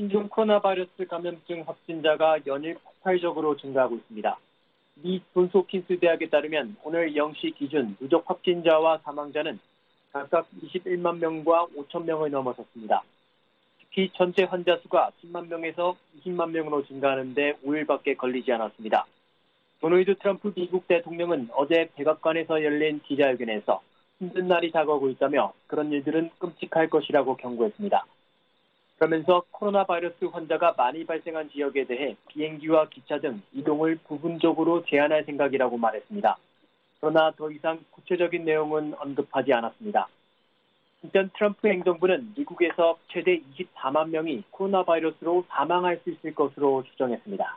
신종 코로나 바이러스 감염증 확진자가 연일 폭발적으로 증가하고 있습니다. 미 존스홉킨스 대학에 따르면 오늘 0시 기준 누적 확진자와 사망자는 각각 21만 명과 5천 명을 넘어섰습니다. 특히 전체 환자 수가 10만 명에서 20만 명으로 증가하는 데 5일밖에 걸리지 않았습니다. 도널드 트럼프 미국 대통령은 어제 백악관에서 열린 기자회견에서 힘든 날이 다가오고 있다며 그런 일들은 끔찍할 것이라고 경고했습니다. 그러면서 코로나 바이러스 환자가 많이 발생한 지역에 대해 비행기와 기차 등 이동을 부분적으로 제한할 생각이라고 말했습니다. 그러나 더 이상 구체적인 내용은 언급하지 않았습니다. 한편 트럼프 행정부는 미국에서 최대 24만 명이 코로나 바이러스로 사망할 수 있을 것으로 추정했습니다.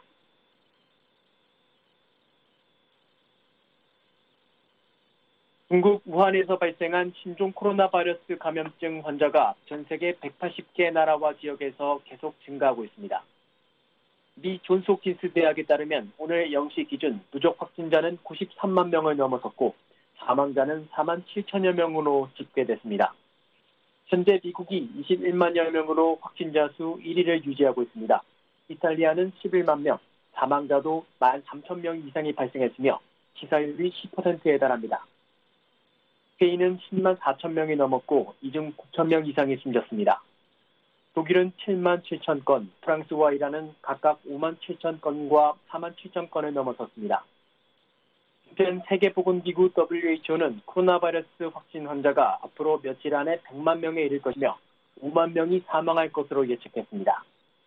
중국 우한에서 발생한 신종 코로나 바이러스 감염증 환자가 전 세계 180개 나라와 지역에서 계속 증가하고 있습니다. 미 존스홉킨스 대학에 따르면 오늘 0시 기준 누적 확진자는 93만 명을 넘어섰고 사망자는 4만 7천여 명으로 집계됐습니다. 현재 미국이 21만여 명으로 확진자 수 1위를 유지하고 있습니다. 이탈리아는 11만 명, 사망자도 13,000명 이상이 발생했으며 치사율이 10%에 달합니다. 스페인은 10만 4천 명이 넘었고 이 중 9천 명 이상이 숨졌습니다. 독일은 7만 7천 건, 프랑스와 이란은 각각 5만 7천 건과 4만 7천 건을 넘어섰습니다. 한편 세계보건기구 WHO는 코로나 바이러스 확진 환자가 앞으로 며칠 안에 100만 명에 이를 것이며 5만 명이 사망할 것으로 예측했습니다.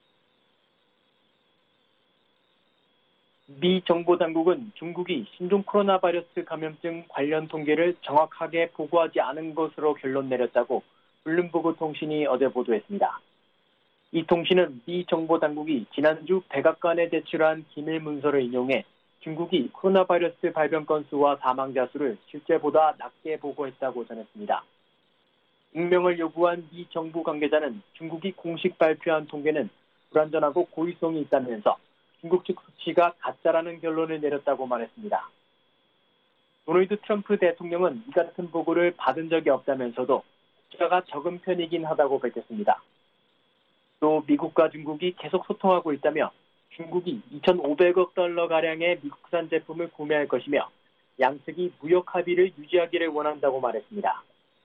미 정보당국은 중국이 신종 코로나 바이러스 감염증 관련 통계를 정확하게 보고하지 않은 것으로 결론 내렸다고 블룸버그 통신이 어제 보도했습니다. 이 통신은 미 정보당국이 지난주 백악관에 제출한 기밀 문서를 인용해 중국이 코로나 바이러스 발병 건수와 사망자 수를 실제보다 낮게 보고했다고 전했습니다. 익명을 요구한 미 정부 관계자는 중국이 공식 발표한 통계는 불완전하고 고의성이 있다면서 중국 측 수치가 가짜라는 결론을 내렸다고 말했습니다. 도널드 트럼프 대통령은 이 같은 보고를 받은 적이 없다면서도 숫자가 적은 편이긴 하다고 밝혔습니다. 또 미국과 중국이 계속 소통하고 있다며 중국이 2,500억 달러가량의 미국산 제품을 구매할 것이며 양측이 무역 합의를 유지하기를 원한다고 말했습니다.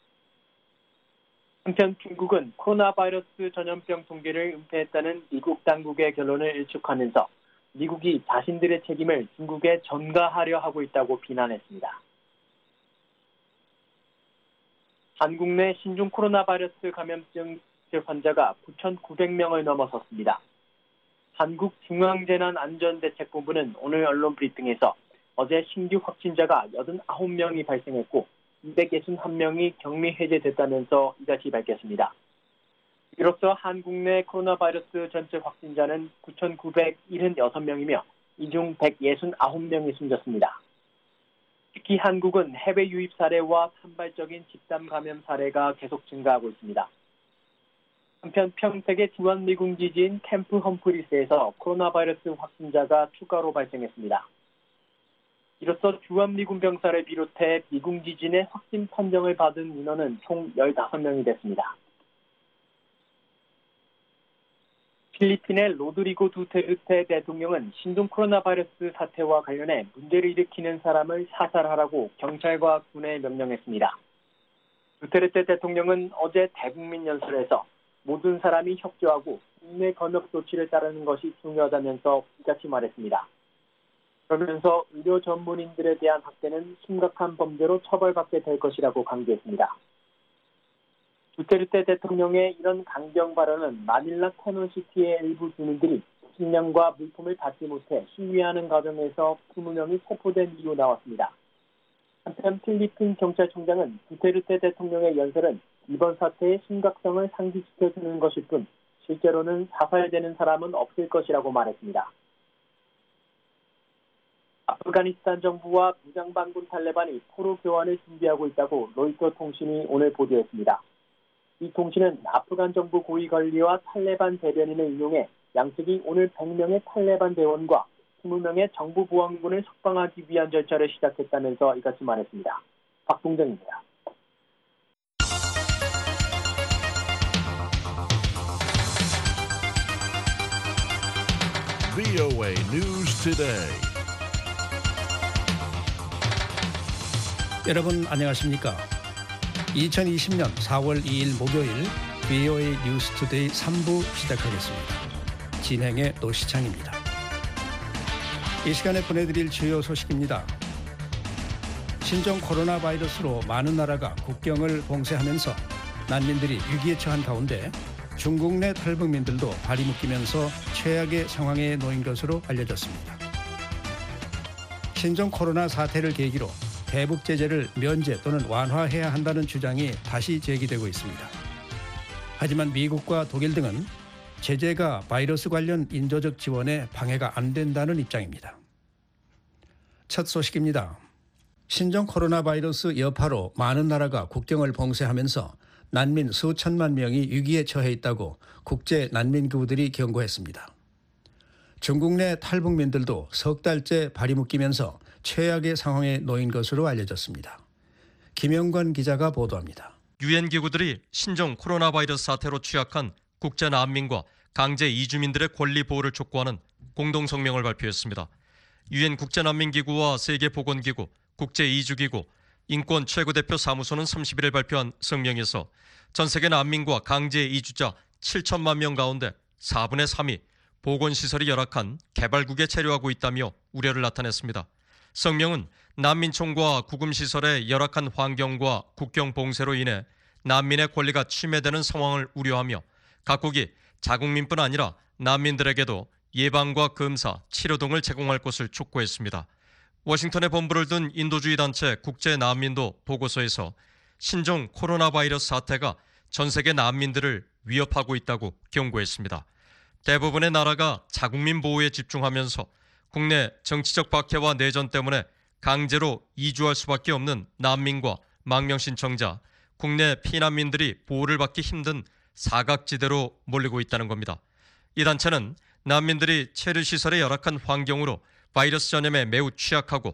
한편 중국은 코로나 바이러스 전염병 통계를 은폐했다는 미국 당국의 결론을 일축하면서 미국이 자신들의 책임을 중국에 전가하려 하고 있다고 비난했습니다. 한국 내 신종 코로나 바이러스 감염증 환자가 9,900명을 넘어섰습니다. 한국중앙재난안전대책본부는 오늘 언론 브리핑에서 어제 신규 확진자가 89명이 발생했고 261명이 격리 해제됐다면서 이같이 밝혔습니다. 이로써 한국 내 코로나 바이러스 전체 확진자는 9,976명이며 이 중 169명이 숨졌습니다. 특히 한국은 해외 유입 사례와 산발적인 집단 감염 사례가 계속 증가하고 있습니다. 한편 평택의 주한미군 기지인 캠프 험프리스에서 코로나 바이러스 확진자가 추가로 발생했습니다. 이로써 주한미군 병사를 비롯해 미군 기지 내 확진 판정을 받은 인원은 총 15명이 됐습니다. 필리핀의 로드리고 두테르테 대통령은 신종 코로나 바이러스 사태와 관련해 문제를 일으키는 사람을 사살하라고 경찰과 군에 명령했습니다. 두테르테 대통령은 어제 대국민 연설에서 모든 사람이 협조하고 국내 검역 조치를 따르는 것이 중요하다면서 이같이 말했습니다. 그러면서 의료 전문인들에 대한 학대는 심각한 범죄로 처벌받게 될 것이라고 강조했습니다. 두테르테 대통령의 이런 강경 발언은 마닐라 캐논시티의 일부 주민들이 식량과 물품을 받지 못해 시위하는 과정에서 20명이 체포된 이후 나왔습니다. 한편 필리핀 경찰청장은 두테르테 대통령의 연설은 이번 사태의 심각성을 상기시켜주는 것일 뿐 실제로는 사살되는 사람은 없을 것이라고 말했습니다. 아프가니스탄 정부와 무장반군 탈레반이 포로 교환을 준비하고 있다고 로이터 통신이 오늘 보도했습니다. 이 통신은 아프간 정부 고위관리와 탈레반 대변인을 인용해 양측이 오늘 100명의 탈레반 대원과 20명의 정부 보안군을 석방하기 위한 절차를 시작했다면서 이같이 말했습니다. 박동정입니다. VOA News Today. 여러분 안녕하십니까? 2020년 4월 2일 목요일 VOA 뉴스 투데이 3부 시작하겠습니다. 진행의 노시창입니다. 이 시간에 보내드릴 주요 소식입니다. 신종 코로나 바이러스로 많은 나라가 국경을 봉쇄하면서 난민들이 위기에 처한 가운데 중국 내 탈북민들도 발이 묶이면서 최악의 상황에 놓인 것으로 알려졌습니다. 신종 코로나 사태를 계기로 대북 제재를 면제 또는 완화해야 한다는 주장이 다시 제기되고 있습니다. 하지만 미국과 독일 등은 제재가 바이러스 관련 인도적 지원에 방해가 안 된다는 입장입니다. 첫 소식입니다. 신종 코로나 바이러스 여파로 많은 나라가 국경을 봉쇄하면서 난민 수천만 명이 위기에 처해 있다고 국제 난민기구들이 경고했습니다. 중국 내 탈북민들도 석 달째 발이 묶이면서 최악의 상황에 놓인 것으로 알려졌습니다. 김영건 기자가 보도합니다. 유엔 기구들이 신종 코로나 바이러스 사태로 취약한 국제 난민과 강제 이주민들의 권리 보호를 촉구하는 공동 성명을 발표했습니다. 유엔 국제난민기구와 세계보건기구, 국제이주기구, 인권 최고대표 사무소는 31일 발표한 성명에서 전 세계 난민과 강제 이주자 7천만 명 가운데 4분의 3이 보건시설이 열악한 개발국에 체류하고 있다며 우려를 나타냈습니다. 성명은 난민촌과 구금시설의 열악한 환경과 국경 봉쇄로 인해 난민의 권리가 침해되는 상황을 우려하며 각국이 자국민뿐 아니라 난민들에게도 예방과 검사, 치료 등을 제공할 것을 촉구했습니다. 워싱턴에 본부를 둔 인도주의 단체 국제난민도 보고서에서 신종 코로나 바이러스 사태가 전 세계 난민들을 위협하고 있다고 경고했습니다. 대부분의 나라가 자국민 보호에 집중하면서 국내 정치적 박해와 내전 때문에 강제로 이주할 수밖에 없는 난민과 망명 신청자, 국내 피난민들이 보호를 받기 힘든 사각지대로 몰리고 있다는 겁니다. 이 단체는 난민들이 체류시설의 열악한 환경으로 바이러스 전염에 매우 취약하고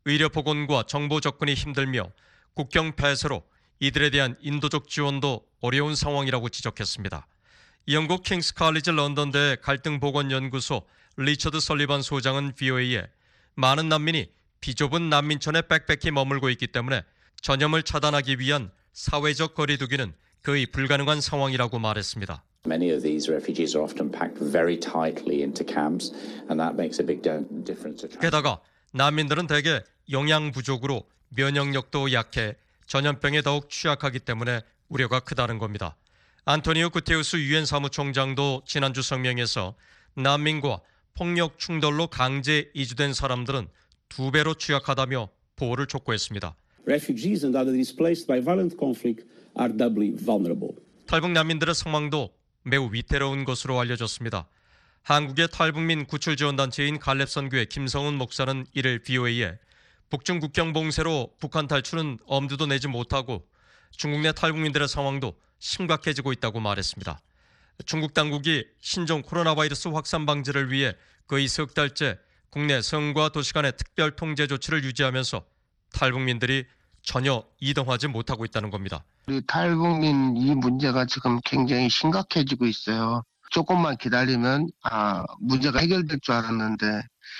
의료보건과 정보 접근이 힘들며 국경 폐쇄로 이들에 대한 인도적 지원도 어려운 상황이라고 지적했습니다. 영국 킹스 칼리지 런던대 갈등보건연구소 리처드 설리반 소장은 VOA에 많은 난민이 비좁은 난민촌에 빽빽히 머물고 있기 때문에 전염을 차단하기 위한 사회적 거리두기는 거의 불가능한 상황이라고 말했습니다. Many of these refugees are often packed very tightly into camps, and that makes a big difference. 게다가 난민들은 대개 영양 부족으로 면역력도 약해 전염병에 더욱 취약하기 때문에 우려가 크다는 겁니다. 안토니오 구테우스 유엔 사무총장도 지난주 성명에서 난민과 폭력 충돌로 강제 이주된 사람들은 2배로 취약하다며 보호를 촉구했습니다. Refugees and others displaced by violent conflict are doubly vulnerable. 탈북 난민들의 상황도 매우 위태로운 것으로 알려졌습니다. 한국의 탈북민 구출 지원 단체인 갈렙선교회 김성훈 목사는 이를 VOA에 북중 국경 봉쇄로 북한 탈출은 엄두도 내지 못하고 중국 내 탈북민들의 상황도 심각해지고 있다고 말했습니다. 중국 당국이 신종 코로나 바이러스 확산 방지를 위해 거의 석 달째 국내 성과 도시 간의 특별 통제 조치를 유지하면서 탈북민들이 전혀 이동하지 못하고 있다는 겁니다. 우리 탈북민 이 문제가 지금 굉장히 심각해지고 있어요. 조금만 기다리면 문제가 해결될 줄 알았는데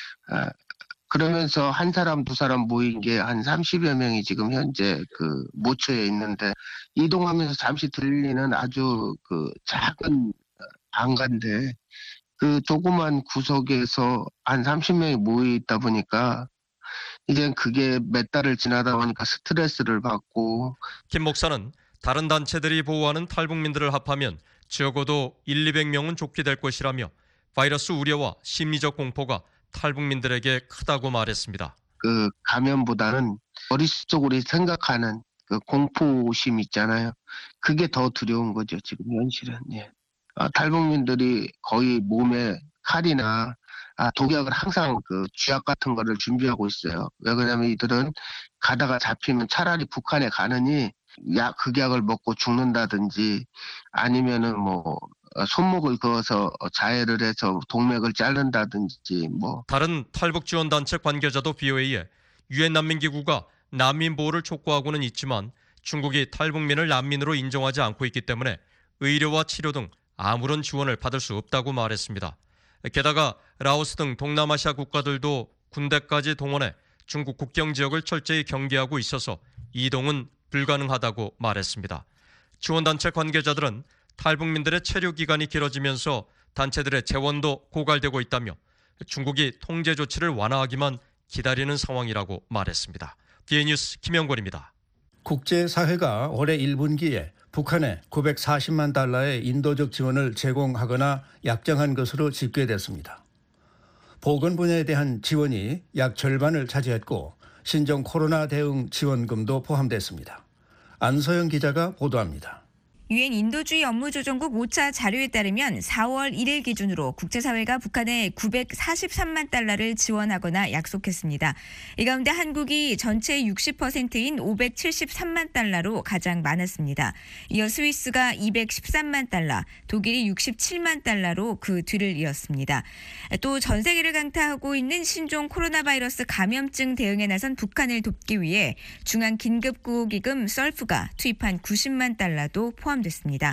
그러면서 한 사람 두 사람 모인 게 한 30여 명이 지금 현재 모처에 있는데 이동하면서 잠시 들리는 아주 작은 방가인데 그 조그만 구석에서 한 30명이 모여 있다 보니까 이제 그게 몇 달을 지나다 보니까 스트레스를 받고. 김 목사는 다른 단체들이 보호하는 탈북민들을 합하면 적어도 200명은 좁게 될 것이라며 바이러스 우려와 심리적 공포가 탈북민들에게 크다고 말했습니다. 그 감염보다는 머릿속으로 생각하는 그 공포심 있잖아요. 그게 더 두려운 거죠, 지금 현실은. 예. 탈북민들이 거의 몸에 칼이나 독약을 항상 쥐약 같은 거를 준비하고 있어요. 왜 그러냐면 이들은 가다가 잡히면 차라리 북한에 가느니 극약을 먹고 죽는다든지 아니면은 손목을 그어서 자해를 해서 동맥을 자른다든지 다른 탈북 지원 단체 관계자도 VOA에 유엔 난민기구가 난민 보호를 촉구하고는 있지만 중국이 탈북민을 난민으로 인정하지 않고 있기 때문에 의료와 치료 등 아무런 지원을 받을 수 없다고 말했습니다. 게다가 라오스 등 동남아시아 국가들도 군대까지 동원해 중국 국경 지역을 철저히 경계하고 있어서 이동은 불가능하다고 말했습니다. 지원단체 관계자들은 탈북민들의 체류 기간이 길어지면서 단체들의 재원도 고갈되고 있다며 중국이 통제 조치를 완화하기만 기다리는 상황이라고 말했습니다. DN뉴스 김영권입니다. 국제사회가 올해 1분기에 북한에 940만 달러의 인도적 지원을 제공하거나 약정한 것으로 집계됐습니다. 보건 분야에 대한 지원이 약 절반을 차지했고 신종 코로나 대응 지원금도 포함됐습니다. 안소영 기자가 보도합니다. 유엔 인도주의 업무조정국 오차 자료에 따르면 4월 1일 기준으로 국제사회가 북한에 943만 달러를 지원하거나 약속했습니다. 이 가운데 한국이 전체의 60%인 573만 달러로 가장 많았습니다. 이어 스위스가 213만 달러, 독일이 67만 달러로 그 뒤를 이었습니다. 또 전 세계를 강타하고 있는 신종 코로나 바이러스 감염증 대응에 나선 북한을 돕기 위해 중앙긴급구호기금 썰프가 투입한 90만 달러도 포함됐습니다.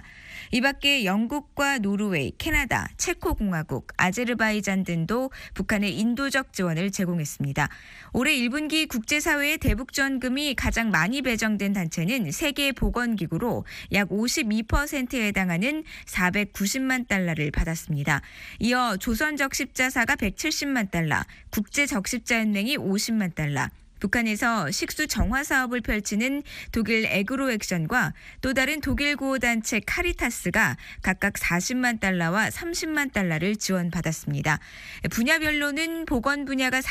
이 밖에 영국과 노르웨이, 캐나다, 체코공화국, 아제르바이잔 등도 북한에 인도적 지원을 제공했습니다. 올해 1분기 국제사회의 대북지원금이 가장 많이 배정된 단체는 세계보건기구로 약 52%에 해당하는 490만 달러를 받았습니다. 이어 조선적십자사가 170만 달러, 국제적십자연맹이 50만 달러, 북한에서 식수 정화 사업을 펼치는 독일 에그로액션과 또 다른 독일 구호단체 카리타스가 각각 40만 달러와 30만 달러를 지원받았습니다. 분야별로는 보건 분야가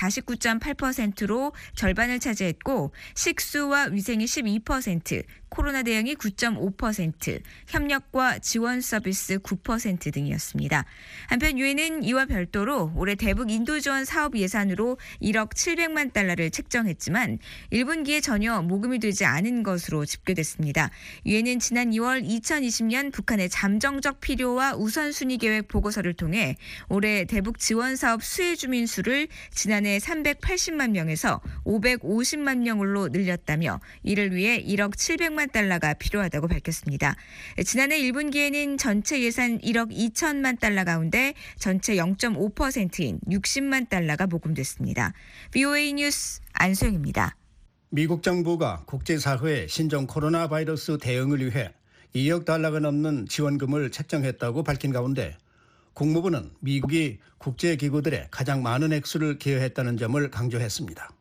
49.8%로 절반을 차지했고 식수와 위생이 12%, 코로나 대응이 9.5%, 협력과 지원 서비스 9% 등이었습니다. 한편 유엔은 이와 별도로 올해 대북 인도 지원 사업 예산으로 1억 700만 달러를 책정했지만 1분기에 전혀 모금이 되지 않은 것으로 집계됐습니다. 유엔은 지난 2월 2020년 북한의 잠정적 필요와 우선순위 계획 보고서를 통해 올해 대북 지원 사업 수혜 주민 수를 지난해 380만 명에서 550만 명으로 늘렸다며 이를 위해 1억 700만 달러가 필요하다고 밝혔습니다. 지난해 1분기에는 전체 예산 1억 2천만 달러 가운데 전체 0.5%인 60만 달러가 모금됐습니다. VOA 뉴스 안소영입니다. 미국 정부가 국제사회에 신종 코로나 바이러스 대응을 위해 2억 달러가 넘는 지원금을 책정했다고 밝힌 가운데 국무부는 미국이 국제기구들에 가장 많은 액수를 기여했다는 점을 강조했습니다.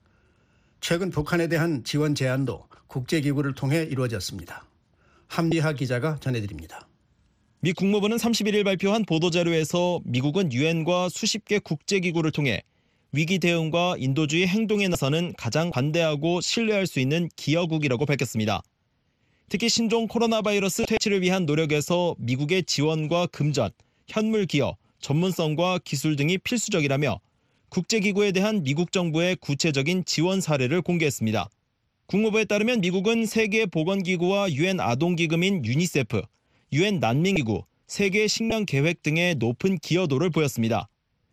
최근 북한에 대한 지원 제안도 국제기구를 통해 이루어졌습니다. 함리하 기자가 전해드립니다. 미 국무부는 31일 발표한 보도자료에서 미국은 유엔과 수십 개 국제기구를 통해 위기 대응과 인도주의 행동에 나서는 가장 관대하고 신뢰할 수 있는 기여국이라고 밝혔습니다. 특히 신종 코로나 바이러스 퇴치를 위한 노력에서 미국의 지원과 금전, 현물 기여, 전문성과 기술 등이 필수적이라며 국제기구에 대한 미국 정부의 구체적인 지원 사례를 공개했습니다. 국무부에 따르면 미국은 세계보건기구와 유엔 아동기금인 유니세프, 유엔 난민기구, 세계식량계획 등의 높은 기여도를 보였습니다.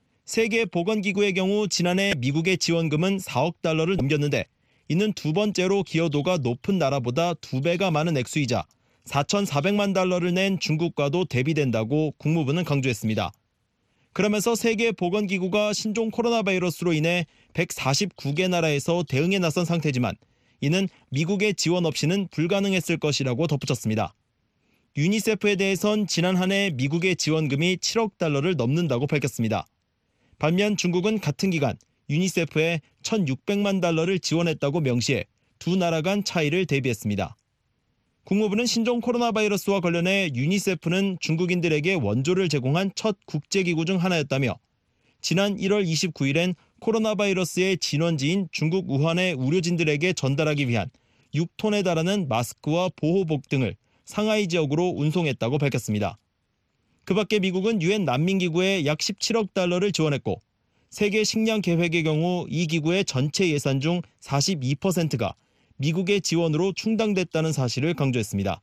세계보건기구의 경우 지난해 미국의 지원금은 4억 달러를 넘겼는데 이는 두 번째로 기여도가 높은 나라보다 2배가 많은 액수이자 4,400만 달러를 낸 중국과도 대비된다고 국무부는 강조했습니다. 그러면서 세계보건기구가 신종 코로나 바이러스로 인해 149개 나라에서 대응에 나선 상태지만 이는 미국의 지원 없이는 불가능했을 것이라고 덧붙였습니다. 유니세프에 대해선 지난 한 해 미국의 지원금이 7억 달러를 넘는다고 밝혔습니다. 반면 중국은 같은 기간 유니세프에 1,600만 달러를 지원했다고 명시해 두 나라 간 차이를 대비했습니다. 국무부는 신종 코로나 바이러스와 관련해 유니세프는 중국인들에게 원조를 제공한 첫 국제기구 중 하나였다며 지난 1월 29일엔 코로나 바이러스의 진원지인 중국 우한의 의료진들에게 전달하기 위한 6톤에 달하는 마스크와 보호복 등을 상하이 지역으로 운송했다고 밝혔습니다. 그 밖에 미국은 유엔 난민기구에 약 17억 달러를 지원했고 세계식량계획의 경우 이 기구의 전체 예산 중 42%가 미국의 지원으로 충당됐다는 사실을 강조했습니다.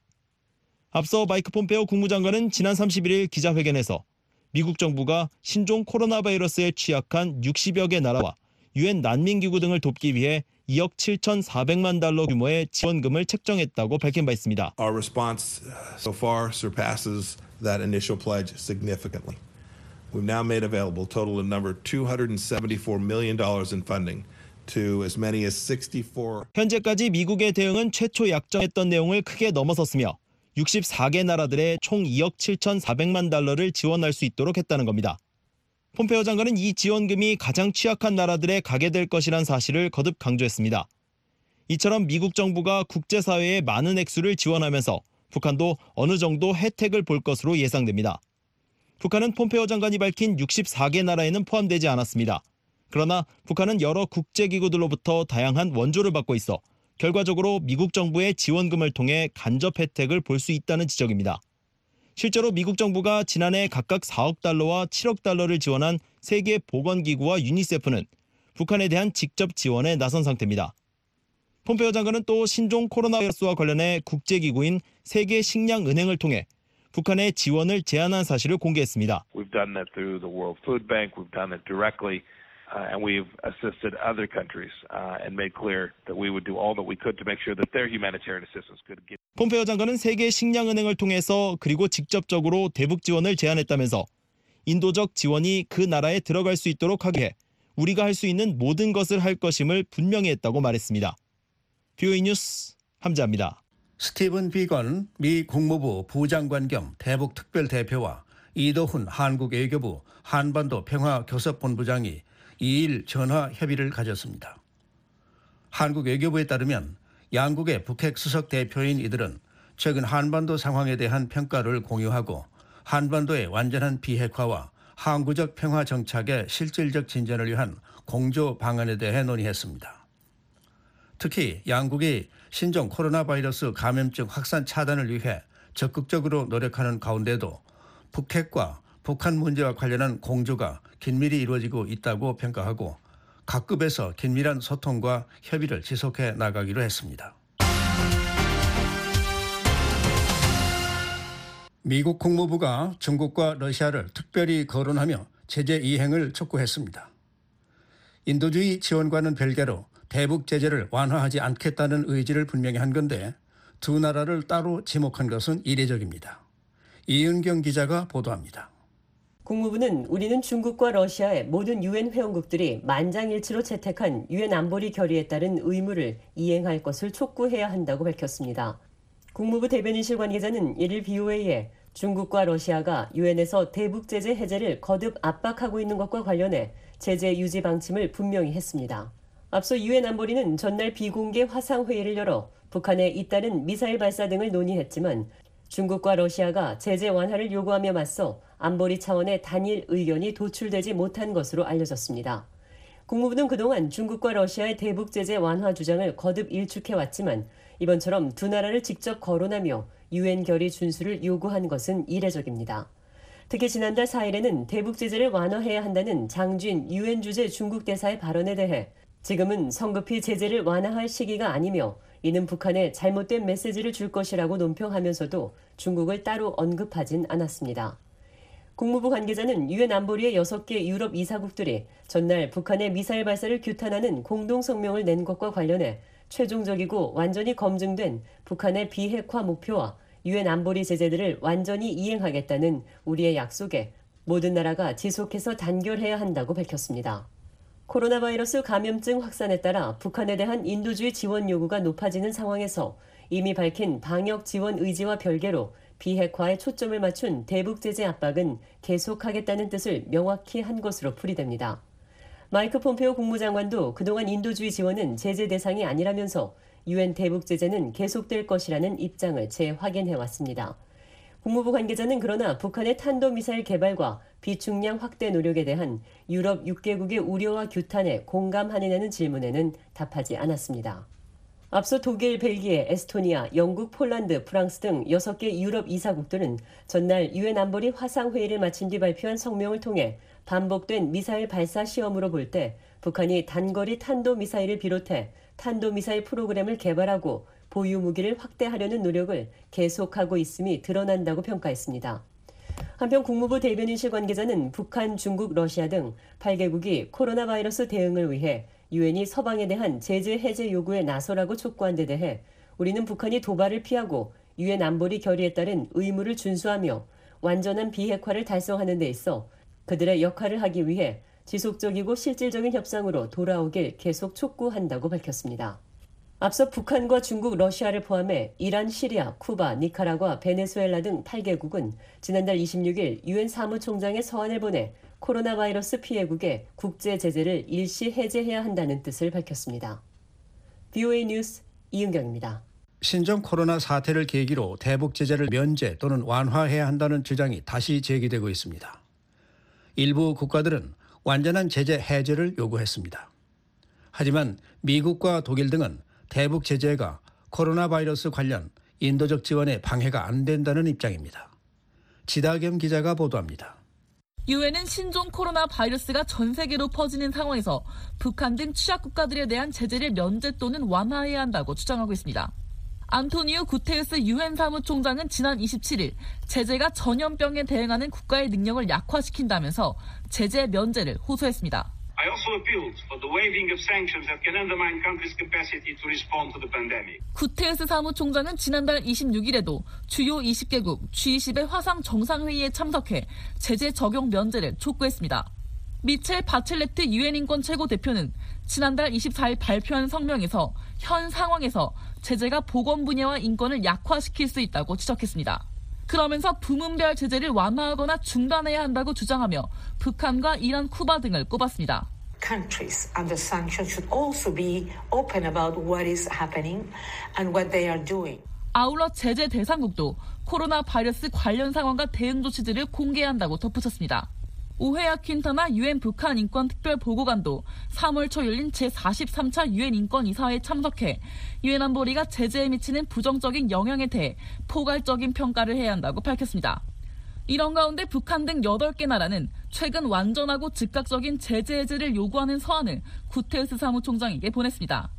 앞서 마이크 폼페오 국무장관은 지난 31일 기자회견에서 미국 정부가 신종 코로나 바이러스에 취약한 60여 개 나라와 유엔 난민기구 등을 돕기 위해 2억 7,400만 달러 규모의 지원금을 책정했다고 밝힌 바 있습니다. Our response so far surpasses that initial pledge significantly. We've now made available total in number $274 million in funding to as many as 64. 현재까지 미국의 대응은 최초 약정했던 내용을 크게 넘어섰으며 64개 나라들의 총 2억 7,400만 달러를 지원할 수 있도록 했다는 겁니다. 폼페오 장관은 이 지원금이 가장 취약한 나라들에 가게 될 것이란 사실을 거듭 강조했습니다. 이처럼 미국 정부가 국제사회에 많은 액수를 지원하면서 북한도 어느 정도 혜택을 볼 것으로 예상됩니다. 북한은 폼페오 장관이 밝힌 64개 나라에는 포함되지 않았습니다. 그러나 북한은 여러 국제기구들로부터 다양한 원조를 받고 있어 결과적으로 미국 정부의 지원금을 통해 간접 혜택을 볼 수 있다는 지적입니다. 실제로 미국 정부가 지난해 각각 4억 달러와 7억 달러를 지원한 세계보건기구와 유니세프는 북한에 대한 직접 지원에 나선 상태입니다. 폼페오 장관은 또 신종 코로나 바이러스와 관련해 국제기구인 세계식량은행을 통해 북한에 지원을 제안한 사실을 공개했습니다. We've done that through the World Food Bank. We've done it directly, and we've assisted other countries and made clear that we would do all that we could to make sure that their humanitarian assistance could get. 폼페오 장관은 세계식량은행을 통해서 그리고 직접적으로 대북 지원을 제안했다면서 인도적 지원이 그 나라에 들어갈 수 있도록 하기 위해 우리가 할 수 있는 모든 것을 할 것임을 분명히 했다고 말했습니다. VOA 뉴스 함자입니다. 스티븐 비건 미 국무부 부장관 겸 대북 특별대표와 이도훈 한국 외교부 한반도 평화교섭본부장이 2일 전화 협의를 가졌습니다. 한국 외교부에 따르면 양국의 북핵 수석 대표인 이들은 최근 한반도 상황에 대한 평가를 공유하고 한반도의 완전한 비핵화와 항구적 평화 정착의 실질적 진전을 위한 공조 방안에 대해 논의했습니다. 특히 양국이 신종 코로나 바이러스 감염증 확산 차단을 위해 적극적으로 노력하는 가운데도 북핵과 북한 문제와 관련한 공조가 긴밀히 이루어지고 있다고 평가하고 각 급에서 긴밀한 소통과 협의를 지속해 나가기로 했습니다. 미국 국무부가 중국과 러시아를 특별히 거론하며 제재 이행을 촉구했습니다. 인도주의 지원과는 별개로 대북 제재를 완화하지 않겠다는 의지를 분명히 한 건데 두 나라를 따로 지목한 것은 이례적입니다. 이은경 기자가 보도합니다. 국무부는 우리는 중국과 러시아의 모든 유엔 회원국들이 만장일치로 채택한 유엔 안보리 결의에 따른 의무를 이행할 것을 촉구해야 한다고 밝혔습니다. 국무부 대변인실 관계자는 1일 BOA에 중국과 러시아가 유엔에서 대북 제재 해제를 거듭 압박하고 있는 것과 관련해 제재 유지 방침을 분명히 했습니다. 앞서 유엔 안보리는 전날 비공개 화상회의를 열어 북한에 잇따른 미사일 발사 등을 논의했지만 중국과 러시아가 제재 완화를 요구하며 맞서 안보리 차원의 단일 의견이 도출되지 못한 것으로 알려졌습니다. 국무부는 그동안 중국과 러시아의 대북 제재 완화 주장을 거듭 일축해왔지만 이번처럼 두 나라를 직접 거론하며 유엔 결의 준수를 요구한 것은 이례적입니다. 특히 지난달 4일에는 대북 제재를 완화해야 한다는 장쥔 유엔 주재 중국 대사의 발언에 대해 지금은 성급히 제재를 완화할 시기가 아니며 이는 북한에 잘못된 메시지를 줄 것이라고 논평하면서도 중국을 따로 언급하진 않았습니다. 국무부 관계자는 유엔 안보리의 6개 유럽 이사국들이 전날 북한의 미사일 발사를 규탄하는 공동 성명을 낸 것과 관련해 최종적이고 완전히 검증된 북한의 비핵화 목표와 유엔 안보리 제재들을 완전히 이행하겠다는 우리의 약속에 모든 나라가 지속해서 단결해야 한다고 밝혔습니다. 코로나 바이러스 감염증 확산에 따라 북한에 대한 인도주의 지원 요구가 높아지는 상황에서 이미 밝힌 방역 지원 의지와 별개로 비핵화에 초점을 맞춘 대북 제재 압박은 계속하겠다는 뜻을 명확히 한 것으로 풀이됩니다. 마이크 폼페오 국무장관도 그동안 인도주의 지원은 제재 대상이 아니라면서 유엔 대북 제재는 계속될 것이라는 입장을 재확인해왔습니다. 국무부 관계자는 그러나 북한의 탄도미사일 개발과 비축량 확대 노력에 대한 유럽 6개국의 우려와 규탄에 공감하느냐는 질문에는 답하지 않았습니다. 앞서 독일, 벨기에, 에스토니아, 영국, 폴란드, 프랑스 등 6개 유럽 이사국들은 전날 유엔 안보리 화상회의를 마친 뒤 발표한 성명을 통해 반복된 미사일 발사 시험으로 볼 때 북한이 단거리 탄도미사일을 비롯해 탄도미사일 프로그램을 개발하고 보유 무기를 확대하려는 노력을 계속하고 있음이 드러난다고 평가했습니다. 한편 국무부 대변인실 관계자는 북한, 중국, 러시아 등 8개국이 코로나 바이러스 대응을 위해 유엔이 서방에 대한 제재 해제 요구에 나서라고 촉구한 데 대해 우리는 북한이 도발을 피하고 유엔 안보리 결의에 따른 의무를 준수하며 완전한 비핵화를 달성하는 데 있어 그들의 역할을 하기 위해 지속적이고 실질적인 협상으로 돌아오길 계속 촉구한다고 밝혔습니다. 앞서 북한과 중국, 러시아를 포함해 이란, 시리아, 쿠바, 니카라과, 베네수엘라 등 8개국은 지난달 26일 유엔 사무총장의 서한을 보내 코로나 바이러스 피해국의 국제 제재를 일시 해제해야 한다는 뜻을 밝혔습니다. VOA 뉴스 이은경입니다. 신종 코로나 사태를 계기로 대북 제재를 면제 또는 완화해야 한다는 주장이 다시 제기되고 있습니다. 일부 국가들은 완전한 제재 해제를 요구했습니다. 하지만 미국과 독일 등은 대북 제재가 코로나 바이러스 관련 인도적 지원에 방해가 안 된다는 입장입니다. 지다겸 기자가 보도합니다. 유엔은 신종 코로나 바이러스가 전 세계로 퍼지는 상황에서 북한 등 취약 국가들에 대한 제재를 면제 또는 완화해야 한다고 주장하고 있습니다. 안토니오 구테르스 유엔 사무총장은 지난 27일 제재가 전염병에 대응하는 국가의 능력을 약화시킨다면서 제재 면제를 호소했습니다. I also appealed for the waiving of sanctions that can undermine countries' capacity to respond to the pandemic. 구테르스 사무총장은 지난달 26일에도 주요 20개국 G20의 화상 정상회의에 참석해 제재 적용 면제를 촉구했습니다. 미첼 바첼레트 유엔 인권 최고 대표는 지난달 24일 발표한 성명에서 현 상황에서 제재가 보건 분야와 인권을 약화시킬 수 있다고 지적했습니다. 그러면서 부문별 제재를 완화하거나 중단해야 한다고 주장하며 북한과 이란, 쿠바 등을 꼽았습니다. Countries under sanctions should also be open about what is happening and what they are doing. 아울러 제재 대상국도 코로나 바이러스 관련 상황과 대응 조치들을 공개한다고 덧붙였습니다. 오헤야 퀸타나 유엔 북한 인권 특별 보고관도 3월 초 열린 제43차 유엔 인권 이사회에 참석해 유엔 안보리가 제재에 미치는 부정적인 영향에 대해 포괄적인 평가를 해야 한다고 밝혔습니다. 이런 가운데 북한 등 8개 나라는 최근 완전하고 즉각적인 제재 해제를 요구하는 서한을 구테르스 사무총장에게 보냈습니다.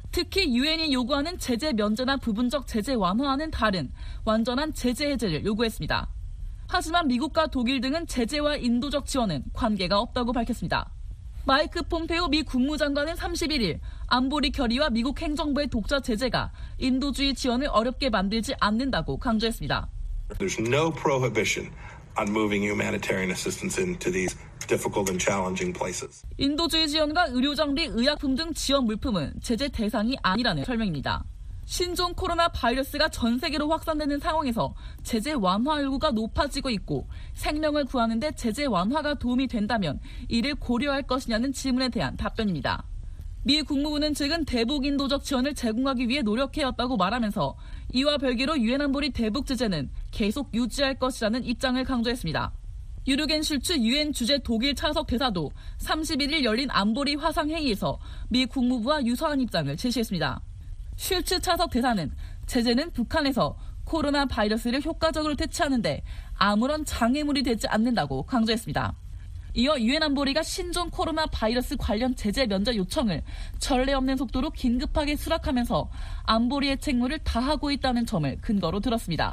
특히 유엔이 요구하는 제재 면제나 부분적 제재 완화와는 다른 완전한 제재 해제를 요구했습니다. 하지만 미국과 독일 등은 제재와 인도적 지원은 관계가 없다고 밝혔습니다. 마이크 폼페오 미 국무장관은 31일 안보리 결의와 미국 행정부의 독자 제재가 인도주의 지원을 어렵게 만들지 않는다고 강조했습니다. There's no prohibition on moving humanitarian assistance into these difficult and challenging places. 인도주의 지원과 의료 장비, 의약품 등 지원 물품은 제재 대상이 아니라는 설명입니다. 신종 코로나 바이러스가 전 세계로 확산되는 상황에서 제재 완화 요구가 높아지고 있고 생명을 구하는 데 제재 완화가 도움이 된다면 이를 고려할 것이냐는 질문에 대한 답변입니다. 미 국무부는 최근 대북 인도적 지원을 제공하기 위해 노력해왔다고 말하면서 이와 별개로 유엔 안보리 대북 제재는 계속 유지할 것이라는 입장을 강조했습니다. 유르겐 슐츠 유엔 주재 독일 차석 대사도 31일 열린 안보리 화상회의에서 미 국무부와 유사한 입장을 제시했습니다. 슐츠 차석 대사는 제재는 북한에서 코로나 바이러스를 효과적으로 대처하는데 아무런 장애물이 되지 않는다고 강조했습니다. 이어 유엔 안보리가 신종 코로나 바이러스 관련 제재 면제 요청을 전례 없는 속도로 긴급하게 수락하면서 안보리의 책무를 다하고 있다는 점을 근거로 들었습니다.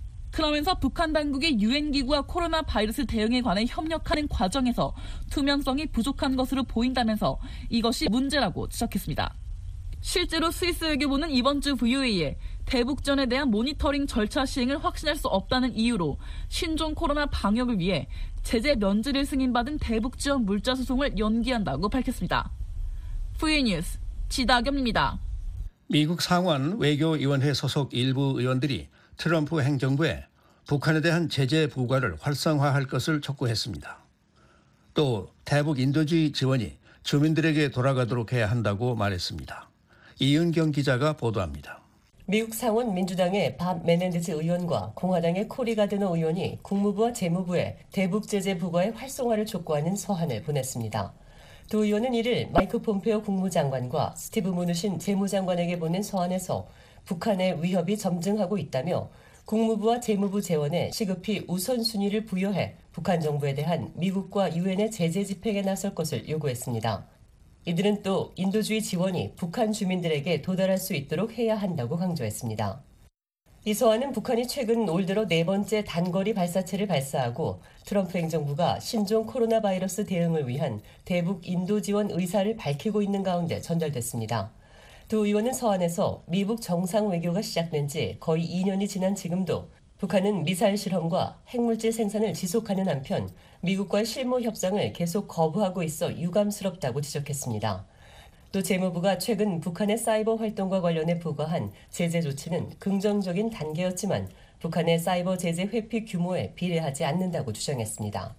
그러면서 북한 당국이 유엔 기구와 코로나 바이러스 대응에 관해 협력하는 과정에서 투명성이 부족한 것으로 보인다면서 이것이 문제라고 지적했습니다. 실제로 스위스 외교부는 이번 주 VOA에 대북전에 대한 모니터링 절차 시행을 확신할 수 없다는 이유로 신종 코로나 방역을 위해 제재 면제를 승인받은 대북 지원 물자 소송을 연기한다고 밝혔습니다. VOA 뉴스 지다겸입니다. 미국 상원 외교위원회 소속 일부 의원들이 트럼프 행정부에 북한에 대한 제재 부과를 활성화할 것을 촉구했습니다. 또 대북 인도주의 지원이 주민들에게 돌아가도록 해야 한다고 말했습니다. 이은경 기자가 보도합니다. 미국 상원 민주당의 밥 메넨데즈 의원과 공화당의 코리 가드너 의원이 국무부와 재무부에 대북 제재 부과의 활성화를 촉구하는 서한을 보냈습니다. 두 의원은 이를 마이크 폼페오 국무장관과 스티브 무누신 재무장관에게 보낸 서한에서 북한의 위협이 점증하고 있다며 국무부와 재무부 재원에 시급히 우선순위를 부여해 북한 정부에 대한 미국과 유엔의 제재 집행에 나설 것을 요구했습니다. 이들은 또 인도주의 지원이 북한 주민들에게 도달할 수 있도록 해야 한다고 강조했습니다. 이 서한은 북한이 최근 올 들어 4번째 단거리 발사체를 발사하고 트럼프 행정부가 신종 코로나 바이러스 대응을 위한 대북 인도 지원 의사를 밝히고 있는 가운데 전달됐습니다. 두 의원은 서한에서 미북 정상 외교가 시작된 지 거의 2년이 지난 지금도 북한은 미사일 실험과 핵물질 생산을 지속하는 한편 미국과의 실무 협상을 계속 거부하고 있어 유감스럽다고 지적했습니다. 또 재무부가 최근 북한의 사이버 활동과 관련해 부과한 제재 조치는 긍정적인 단계였지만 북한의 사이버 제재 회피 규모에 비례하지 않는다고 주장했습니다.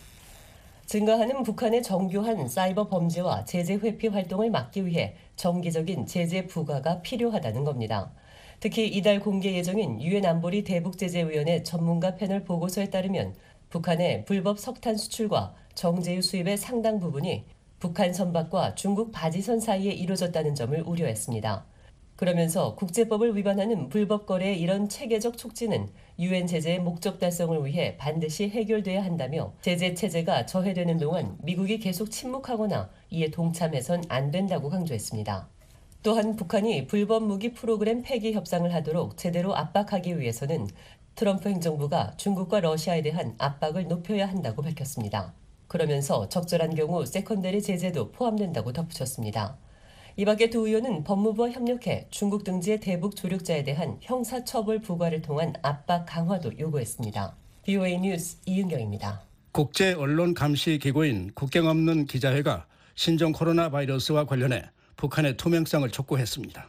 증가하는 북한의 정교한 사이버 범죄와 제재 회피 활동을 막기 위해 정기적인 제재 부과가 필요하다는 겁니다. 특히 이달 공개 예정인 유엔 안보리 대북제재위원회 전문가 패널 보고서에 따르면 북한의 불법 석탄 수출과 정제유 수입의 상당 부분이 북한 선박과 중국 바지선 사이에 이루어졌다는 점을 우려했습니다. 그러면서 국제법을 위반하는 불법 거래의 이런 체계적 촉진은 유엔 제재의 목적 달성을 위해 반드시 해결돼야 한다며 제재 체제가 저해되는 동안 미국이 계속 침묵하거나 이에 동참해선 안 된다고 강조했습니다. 또한 북한이 불법 무기 프로그램 폐기 협상을 하도록 제대로 압박하기 위해서는 트럼프 행정부가 중국과 러시아에 대한 압박을 높여야 한다고 밝혔습니다. 그러면서 적절한 경우 세컨더리 제재도 포함된다고 덧붙였습니다. 이 밖에 두 의원은 법무부와 협력해 중국 등지의 대북 조력자에 대한 형사처벌 부과를 통한 압박 강화도 요구했습니다. VOA 뉴스 이은경입니다. 국제 언론 감시 기구인 국경 없는 기자회가 신종 코로나 바이러스와 관련해 북한의 투명성을 촉구했습니다.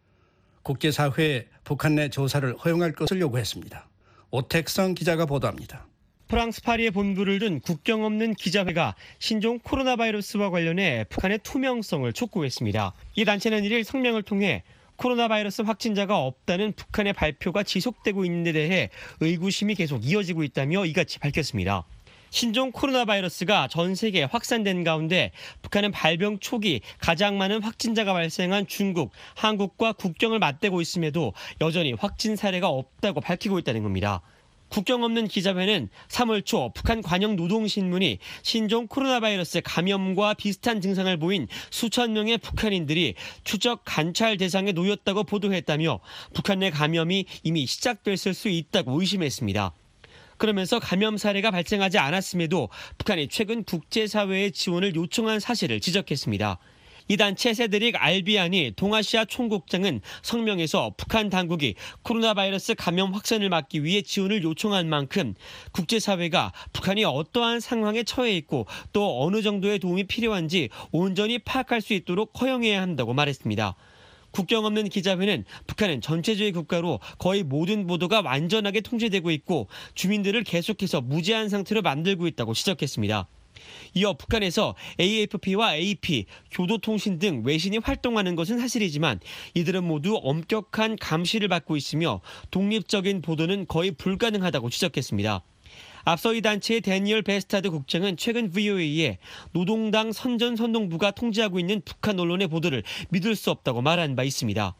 국제사회에 북한 내 조사를 허용할 것을 요구했습니다. 오택성 기자가 보도합니다. 프랑스 파리에 본부를 둔 국경 없는 기자회가 신종 코로나 바이러스와 관련해 북한의 투명성을 촉구했습니다. 이 단체는 1일 성명을 통해 코로나 바이러스 확진자가 없다는 북한의 발표가 지속되고 있는 데 대해 의구심이 계속 이어지고 있다며 이같이 밝혔습니다. 신종 코로나 바이러스가 전 세계에 확산된 가운데 북한은 발병 초기 가장 많은 확진자가 발생한 중국, 한국과 국경을 맞대고 있음에도 여전히 확진 사례가 없다고 밝히고 있다는 겁니다. 국경 없는 기자회는 3월 초 북한 관영 노동신문이 신종 코로나 바이러스 감염과 비슷한 증상을 보인 수천 명의 북한인들이 추적 관찰 대상에 놓였다고 보도했다며 북한 내 감염이 이미 시작됐을 수 있다고 의심했습니다. 그러면서 감염 사례가 발생하지 않았음에도 북한이 최근 국제사회의 지원을 요청한 사실을 지적했습니다. 이 단체 세드릭 알비안이 동아시아 총국장은 성명에서 북한 당국이 코로나 바이러스 감염 확산을 막기 위해 지원을 요청한 만큼 국제사회가 북한이 어떠한 상황에 처해 있고 또 어느 정도의 도움이 필요한지 온전히 파악할 수 있도록 허용해야 한다고 말했습니다. 국경 없는 기자회는 북한은 전체주의 국가로 거의 모든 보도가 완전하게 통제되고 있고 주민들을 계속해서 무제한 상태로 만들고 있다고 지적했습니다. 이어 북한에서 AFP와 AP, 교도통신 등 외신이 활동하는 것은 사실이지만 이들은 모두 엄격한 감시를 받고 있으며 독립적인 보도는 거의 불가능하다고 지적했습니다. 앞서 이 단체의 데니얼 베스타드 국장은 최근 VOA에 노동당 선전선동부가 통제하고 있는 북한 언론의 보도를 믿을 수 없다고 말한 바 있습니다.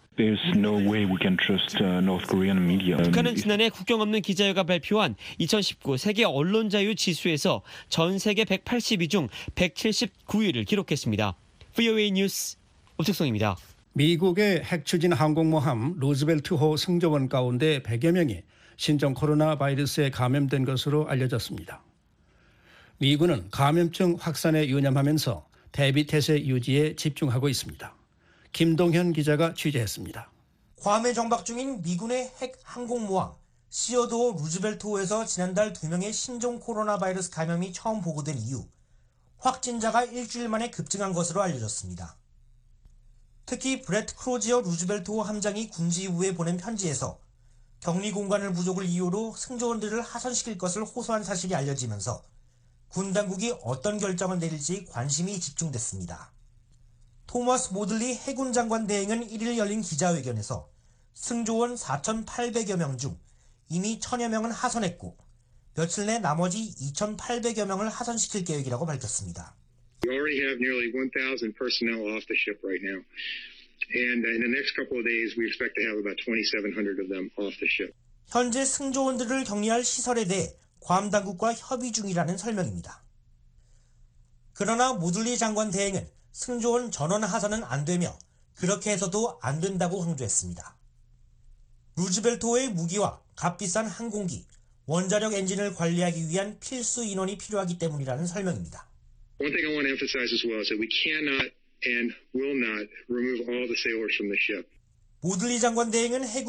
북한은 지난해 국경 없는 기자회가 발표한 2019 세계 언론 자유 지수에서 전 세계 182 중 179위를 기록했습니다. VOA 뉴스 오택성입니다. 미국의 핵추진 항공모함 루즈벨트호 승조원 가운데 100여 명이 신종 코로나 바이러스에 감염된 것으로 알려졌습니다. 미군은 감염증 확산에 유념하면서 대비태세 유지에 집중하고 있습니다. 김동현 기자가 취재했습니다. 괌에 정박 중인 미군의 핵 항공모함 시어도어 루즈벨트호에서 지난달 2명의 신종 코로나 바이러스 감염이 처음 보고된 이후 확진자가 일주일 만에 급증한 것으로 알려졌습니다. 특히 브렛 크로지어 루즈벨트호 함장이 군지 이후에 보낸 편지에서 격리 공간을 부족을 이유로 승조원들을 하선시킬 것을 호소한 사실이 알려지면서 군 당국이 어떤 결정을 내릴지 관심이 집중됐습니다. 토머스 모들리 해군 장관 대행은 1일 열린 기자회견에서 승조원 4,800여 명 중 이미 1,000여 명은 하선했고 며칠 내 나머지 2,800여 명을 하선시킬 계획이라고 밝혔습니다. We already have nearly 1,000 personnel off the ship right now. And in the next couple of days, we expect to have about 2,700 of them off the ship. 현재 승조원들을 격리할 시설에 대해 괌 당국과 협의 중이라는 설명입니다. 그러나 모들리 장관 대행은 승조원 전원 하선은 안 되며 그렇게 해서도 안 된다고 강조했습니다. 루즈벨트호의 무기와 값비싼 항공기, 원자력 엔진을 관리하기 위한 필수 인원이 필요하기 때문이라는 설명입니다. One thing I want to emphasize as well is that we cannot and will not remove all the sailors from the ship. 모들리 장관 대행은 해군이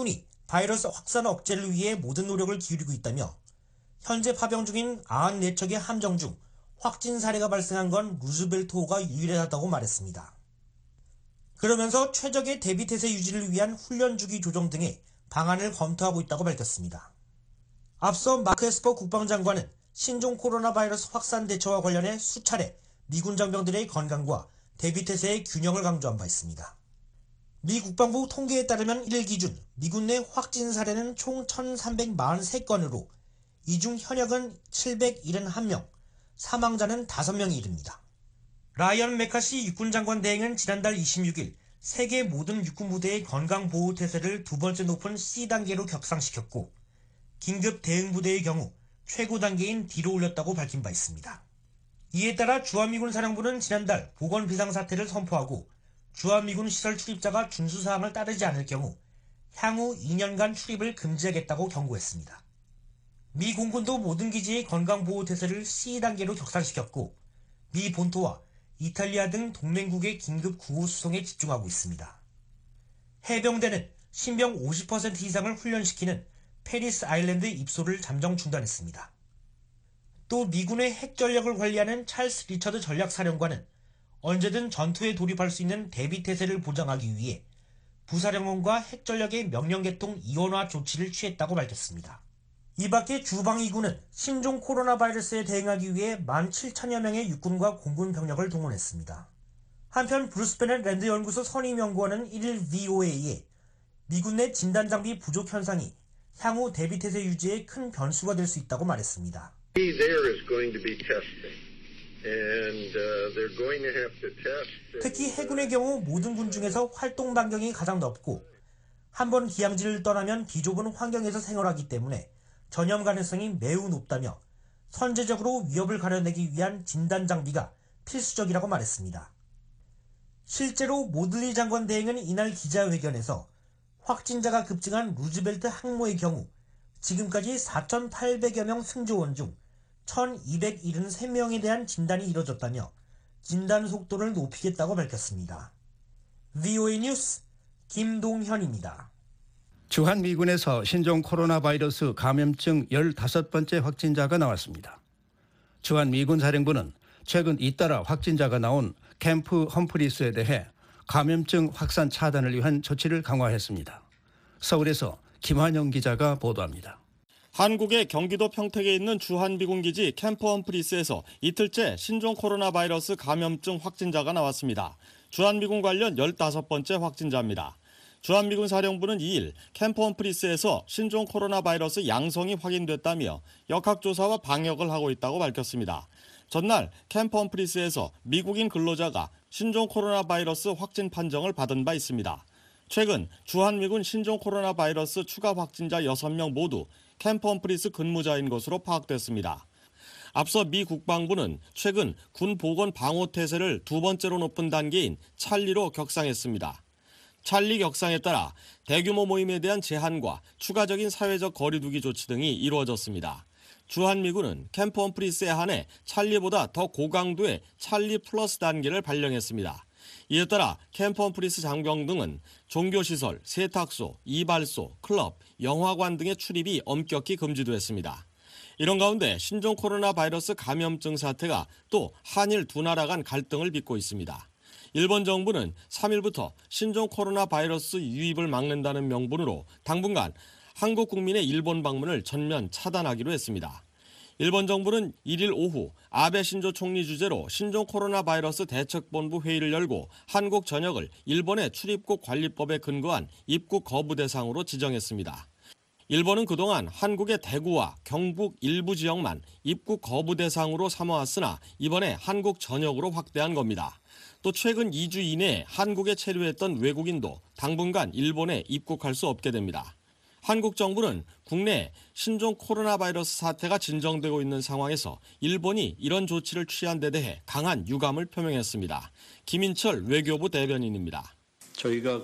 바이러스 확산 억제를 위해 모든 노력을 기울이고 있다며 현재 파병 중인 94척의 함정 중 확진 사례가 발생한 건 루즈벨트호가 유일하다고 말했습니다. 그러면서 최적의 대비태세 유지를 위한 훈련 주기 조정 등의 방안을 검토하고 있다고 밝혔습니다. 앞서 마크 에스퍼 국방장관은 신종 코로나 바이러스 확산 대처와 관련해 수차례 미군 장병들의 건강과 대비태세의 균형을 강조한 바 있습니다. 미 국방부 통계에 따르면 1일 기준 미군 내 확진 사례는 총 1,343건으로 이 중 현역은 771명, 사망자는 5명이 이릅니다. 라이언 메카시 육군장관 대행은 지난달 26일 세계 모든 육군부대의 건강보호태세를 두 번째 높은 C단계로 격상시켰고 긴급 대응부대의 경우 최고 단계인 D로 올렸다고 밝힌 바 있습니다. 이에 따라 주한미군 사령부는 지난달 보건 비상사태를 선포하고 주한미군 시설 출입자가 준수사항을 따르지 않을 경우 향후 2년간 출입을 금지하겠다고 경고했습니다. 미 공군도 모든 기지의 건강보호태세를 C단계로 격상시켰고 미 본토와 이탈리아 등 동맹국의 긴급 구호 수송에 집중하고 있습니다. 해병대는 신병 50% 이상을 훈련시키는 페리스 아일랜드 입소를 잠정 중단했습니다. 또 미군의 핵전력을 관리하는 찰스 리처드 전략사령관은 언제든 전투에 돌입할 수 있는 대비태세를 보장하기 위해 부사령원과 핵전력의 명령개통 이원화 조치를 취했다고 밝혔습니다. 이 밖에 주방위군은 신종 코로나 바이러스에 대응하기 위해 17,000여 명의 육군과 공군 병력을 동원했습니다. 한편 브루스 베넷 랜드 연구소 선임연구원은 1일 VOA에 미군 내 진단장비 부족 현상이 향후 대비태세 유지에 큰 변수가 될 수 있다고 말했습니다. 특히 해군의 경우 모든 군 중에서 활동 반경이 가장 넓고 한번 기항지를 떠나면 비좁은 환경에서 생활하기 때문에 전염 가능성이 매우 높다며 선제적으로 위협을 가려내기 위한 진단 장비가 필수적이라고 말했습니다. 실제로 모들리 장관 대행은 이날 기자회견에서 확진자가 급증한 루즈벨트 항모의 경우 지금까지 4,800여 명 승조원 중 1,273명에 대한 진단이 이뤄졌다며 진단 속도를 높이겠다고 밝혔습니다. VOA 뉴스 김동현입니다. 주한미군에서 신종 코로나 바이러스 감염증 15번째 확진자가 나왔습니다. 주한미군 사령부는 최근 잇따라 확진자가 나온 캠프 험프리스에 대해 감염증 확산 차단을 위한 조치를 강화했습니다. 서울에서 김환영 기자가 보도합니다. 한국의 경기도 평택에 있는 주한미군 기지 캠프 험프리스에서 이틀째 신종 코로나 바이러스 감염증 확진자가 나왔습니다. 주한미군 관련 15번째 확진자입니다. 주한미군 사령부는 2일 캠프 험프리스에서 신종 코로나 바이러스 양성이 확인됐다며 역학조사와 방역을 하고 있다고 밝혔습니다. 전날 캠프 험프리스에서 미국인 근로자가 신종 코로나 바이러스 확진 판정을 받은 바 있습니다. 최근 주한미군 신종 코로나 바이러스 추가 확진자 6명 모두 캠프 험프리스 근무자인 것으로 파악됐습니다. 앞서 미 국방부는 최근 군 보건 방호 태세를 두 번째로 높은 단계인 찰리로 격상했습니다. 찰리 격상에 따라 대규모 모임에 대한 제한과 추가적인 사회적 거리 두기 조치 등이 이루어졌습니다. 주한미군은 캠프 험프리스에 한해 찰리보다 더 고강도의 찰리 플러스 단계를 발령했습니다. 이에 따라 캠프 험프리스 장병 등은 종교시설, 세탁소, 이발소, 클럽, 영화관 등의 출입이 엄격히 금지됐습니다. 이런 가운데 신종 코로나 바이러스 감염증 사태가 또 한일 두 나라 간 갈등을 빚고 있습니다. 일본 정부는 3일부터 신종 코로나 바이러스 유입을 막는다는 명분으로 당분간 한국 국민의 일본 방문을 전면 차단하기로 했습니다. 일본 정부는 1일 오후 아베 신조 총리 주재로 신종 코로나 바이러스 대책본부 회의를 열고 한국 전역을 일본의 출입국 관리법에 근거한 입국 거부 대상으로 지정했습니다. 일본은 그동안 한국의 대구와 경북 일부 지역만 입국 거부 대상으로 삼아왔으나 이번에 한국 전역으로 확대한 겁니다. 또 최근 2주 이내에 한국에 체류했던 외국인도 당분간 일본에 입국할 수 없게 됩니다. 한국 정부는 국내 신종 코로나 바이러스 사태가 진정되고 있는 상황에서 일본이 이런 조치를 취한 데 대해 강한 유감을 표명했습니다. 김인철 외교부 대변인입니다. 저희가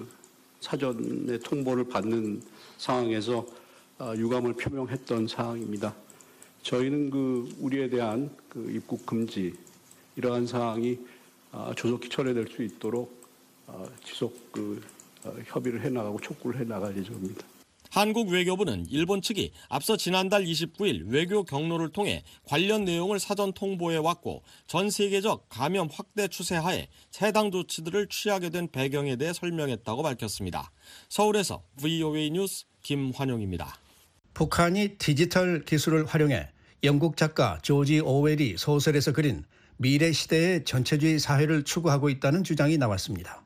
사전에 통보를 받는 상황에서 유감을 표명했던 사항입니다. 저희는 우리에 대한 입국 금지 이러한 사항이 조속히 철회될 수 있도록 지속 협의를 해나가고 촉구를 해나갈 예정입니다. 한국 외교부는 일본 측이 앞서 지난달 29일 외교 경로를 통해 관련 내용을 사전 통보해 왔고 전 세계적 감염 확대 추세하에 해당 조치들을 취하게 된 배경에 대해 설명했다고 밝혔습니다. 서울에서 VOA 뉴스 김환용입니다. 북한이 디지털 기술을 활용해 영국 작가 조지 오웰이 소설에서 그린 미래 시대의 전체주의 사회를 추구하고 있다는 주장이 나왔습니다.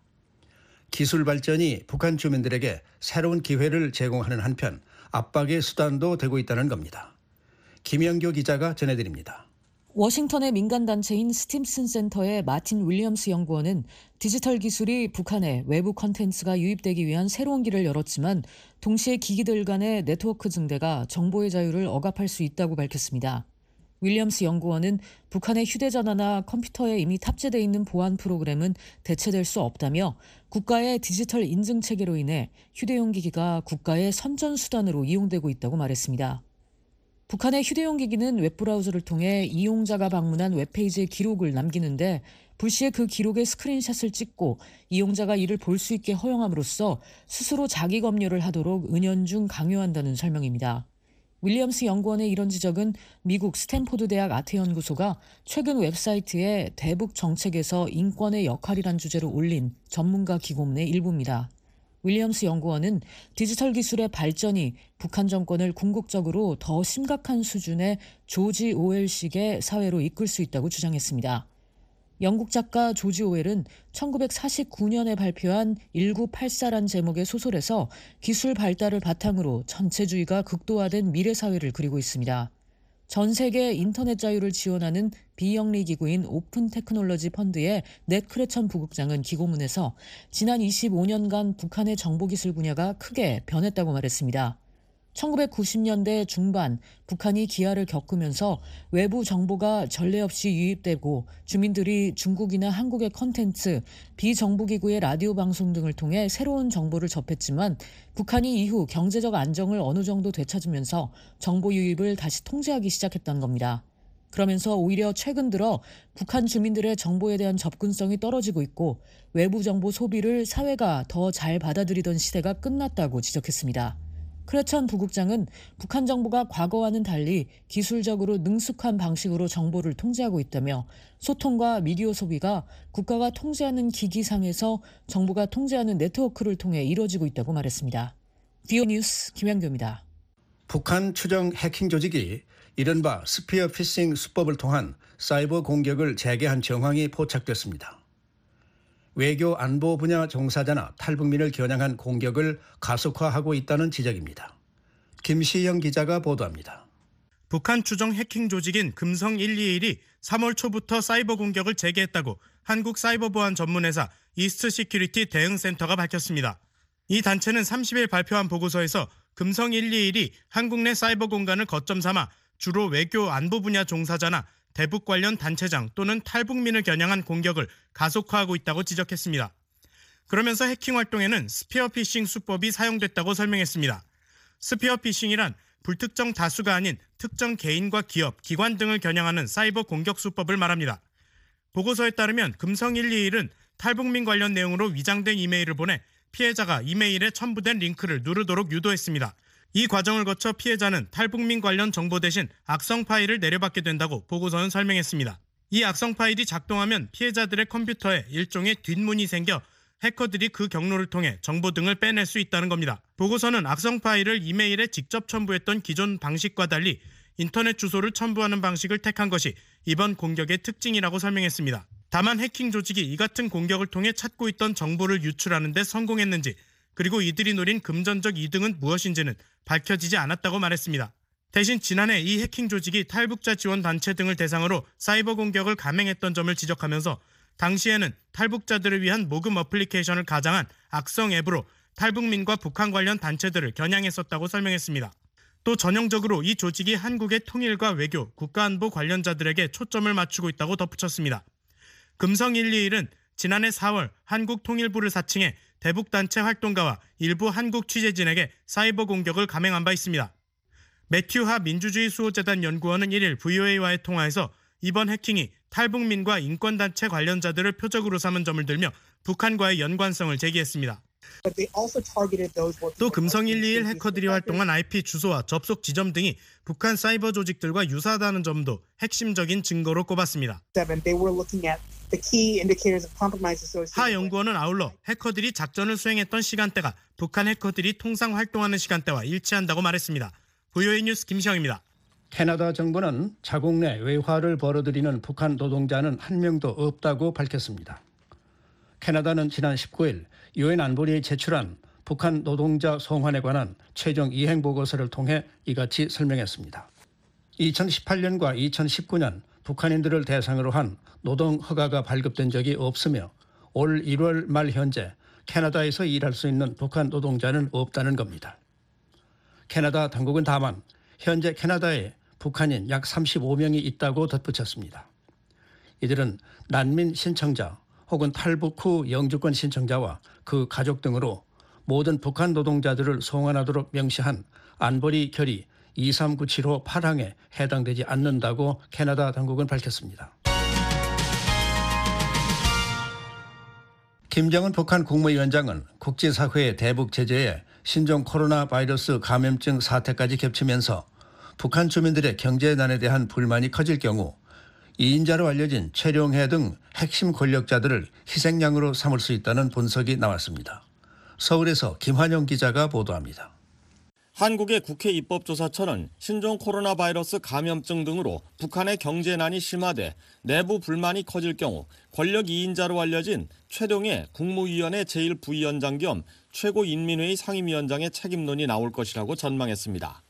기술 발전이 북한 주민들에게 새로운 기회를 제공하는 한편 압박의 수단도 되고 있다는 겁니다. 김영교 기자가 전해드립니다. 워싱턴의 민간단체인 스팀슨 센터의 마틴 윌리엄스 연구원은 디지털 기술이 북한에 외부 콘텐츠가 유입되기 위한 새로운 길을 열었지만 동시에 기기들 간의 네트워크 증대가 정보의 자유를 억압할 수 있다고 밝혔습니다. 윌리엄스 연구원은 북한의 휴대전화나 컴퓨터에 이미 탑재되어 있는 보안 프로그램은 대체될 수 없다며 국가의 디지털 인증 체계로 인해 휴대용 기기가 국가의 선전수단으로 이용되고 있다고 말했습니다. 북한의 휴대용 기기는 웹브라우저를 통해 이용자가 방문한 웹페이지의 기록을 남기는데 불시에 그 기록의 스크린샷을 찍고 이용자가 이를 볼 수 있게 허용함으로써 스스로 자기 검열을 하도록 은연중 강요한다는 설명입니다. 윌리엄스 연구원의 이런 지적은 미국 스탠포드 대학 아트연구소가 최근 웹사이트에 대북 정책에서 인권의 역할이란 주제로 올린 전문가 기고문의 일부입니다. 윌리엄스 연구원은 디지털 기술의 발전이 북한 정권을 궁극적으로 더 심각한 수준의 조지 오웰식의 사회로 이끌 수 있다고 주장했습니다. 영국 작가 조지 오웰은 1949년에 발표한 1984란 제목의 소설에서 기술 발달을 바탕으로 전체주의가 극도화된 미래 사회를 그리고 있습니다. 전 세계 인터넷 자유를 지원하는 비영리 기구인 오픈 테크놀로지 펀드의 넷 크레천 부국장은 기고문에서 지난 25년간 북한의 정보기술 분야가 크게 변했다고 말했습니다. 1990년대 중반 북한이 기아를 겪으면서 외부 정보가 전례 없이 유입되고 주민들이 중국이나 한국의 콘텐츠, 비정부기구의 라디오 방송 등을 통해 새로운 정보를 접했지만 북한이 이후 경제적 안정을 어느 정도 되찾으면서 정보 유입을 다시 통제하기 시작했다는 겁니다. 그러면서 오히려 최근 들어 북한 주민들의 정보에 대한 접근성이 떨어지고 있고 외부 정보 소비를 사회가 더 잘 받아들이던 시대가 끝났다고 지적했습니다. 크레천 부국장은 북한 정부가 과거와는 달리 기술적으로 능숙한 방식으로 정보를 통제하고 있다며 소통과 미디어 소비가 국가가 통제하는 기기상에서 정부가 통제하는 네트워크를 통해 이루어지고 있다고 말했습니다. VOA 뉴스 김양교입니다. 북한 추정 해킹 조직이 이른바 스피어 피싱 수법을 통한 사이버 공격을 재개한 정황이 포착됐습니다. 외교 안보 분야 종사자나 탈북민을 겨냥한 공격을 가속화하고 있다는 지적입니다. 김시영 기자가 보도합니다. 북한 추정 해킹 조직인 금성121이 3월 초부터 사이버 공격을 재개했다고 한국사이버보안 전문회사 이스트시큐리티 대응센터가 밝혔습니다. 이 단체는 30일 발표한 보고서에서 금성121이 한국 내 사이버 공간을 거점 삼아 주로 외교 안보 분야 종사자나 대북 관련 단체장 또는 탈북민을 겨냥한 공격을 가속화하고 있다고 지적했습니다. 그러면서 해킹 활동에는 스피어피싱 수법이 사용됐다고 설명했습니다. 스피어피싱이란 불특정 다수가 아닌 특정 개인과 기업, 기관 등을 겨냥하는 사이버 공격 수법을 말합니다. 보고서에 따르면 금성121은 탈북민 관련 내용으로 위장된 이메일을 보내 피해자가 이메일에 첨부된 링크를 누르도록 유도했습니다. 이 과정을 거쳐 피해자는 탈북민 관련 정보 대신 악성 파일을 내려받게 된다고 보고서는 설명했습니다. 이 악성 파일이 작동하면 피해자들의 컴퓨터에 일종의 뒷문이 생겨 해커들이 그 경로를 통해 정보 등을 빼낼 수 있다는 겁니다. 보고서는 악성 파일을 이메일에 직접 첨부했던 기존 방식과 달리 인터넷 주소를 첨부하는 방식을 택한 것이 이번 공격의 특징이라고 설명했습니다. 다만 해킹 조직이 이 같은 공격을 통해 찾고 있던 정보를 유출하는 데 성공했는지 그리고 이들이 노린 금전적 이득은 무엇인지는 밝혀지지 않았다고 말했습니다. 대신 지난해 이 해킹 조직이 탈북자 지원 단체 등을 대상으로 사이버 공격을 감행했던 점을 지적하면서 당시에는 탈북자들을 위한 모금 어플리케이션을 가장한 악성 앱으로 탈북민과 북한 관련 단체들을 겨냥했었다고 설명했습니다. 또 전형적으로 이 조직이 한국의 통일과 외교, 국가안보 관련자들에게 초점을 맞추고 있다고 덧붙였습니다. 금성121은 지난해 4월 한국통일부를 사칭해 대북단체 활동가와 일부 한국 취재진에게 사이버 공격을 감행한 바 있습니다. 매튜 하 민주주의 수호재단 연구원은 1일 VOA와의 통화에서 이번 해킹이 탈북민과 인권단체 관련자들을 표적으로 삼은 점을 들며 북한과의 연관성을 제기했습니다. 또 금성 121 해커들이 활동한 IP 주소와 접속 지점 등이 북한 사이버 조직들과 유사하다는 점도 핵심적인 증거로 꼽았습니다. 하 연구원은 아울러 해커들이 작전을 수행했던 시간대가 북한 해커들이 통상 활동하는 시간대와 일치한다고 말했습니다. VOA 뉴스 김시영입니다. 캐나다 정부는 자국 내 외화를 벌어들이는 북한 노동자는 한 명도 없다고 밝혔습니다. 캐나다는 지난 19일 유엔 안보리에 제출한 북한 노동자 송환에 관한 최종 이행 보고서를 통해 이같이 설명했습니다. 2018년과 2019년 북한인들을 대상으로 한 노동 허가가 발급된 적이 없으며 올 1월 말 현재 캐나다에서 일할 수 있는 북한 노동자는 없다는 겁니다. 캐나다 당국은 다만 현재 캐나다에 북한인 약 35명이 있다고 덧붙였습니다. 이들은 난민 신청자 혹은 탈북 후 영주권 신청자와 그 가족 등으로 모든 북한 노동자들을 송환하도록 명시한 안보리 결의 23975 8항에 해당되지 않는다고 캐나다 당국은 밝혔습니다. 김정은 북한 국무위원장은 국제사회의 대북 제재에 신종 코로나 바이러스 감염증 사태까지 겹치면서 북한 주민들의 경제난에 대한 불만이 커질 경우 2인자로 알려진 최룡해 등 핵심 권력자들을 희생양으로 삼을 수 있다는 분석이 나왔습니다. 서울에서 김환영 기자가 보도합니다. 한국의 국회 입법조사처는 신종 코로나 바이러스 감염증 등으로 북한의 경제난이 심화돼 내부 불만이 커질 경우 권력 2인자로 알려진 최룡해 국무위원회 제1부위원장 겸 최고인민회의 상임위원장의 책임론이 나올 것이라고 전망했습니다.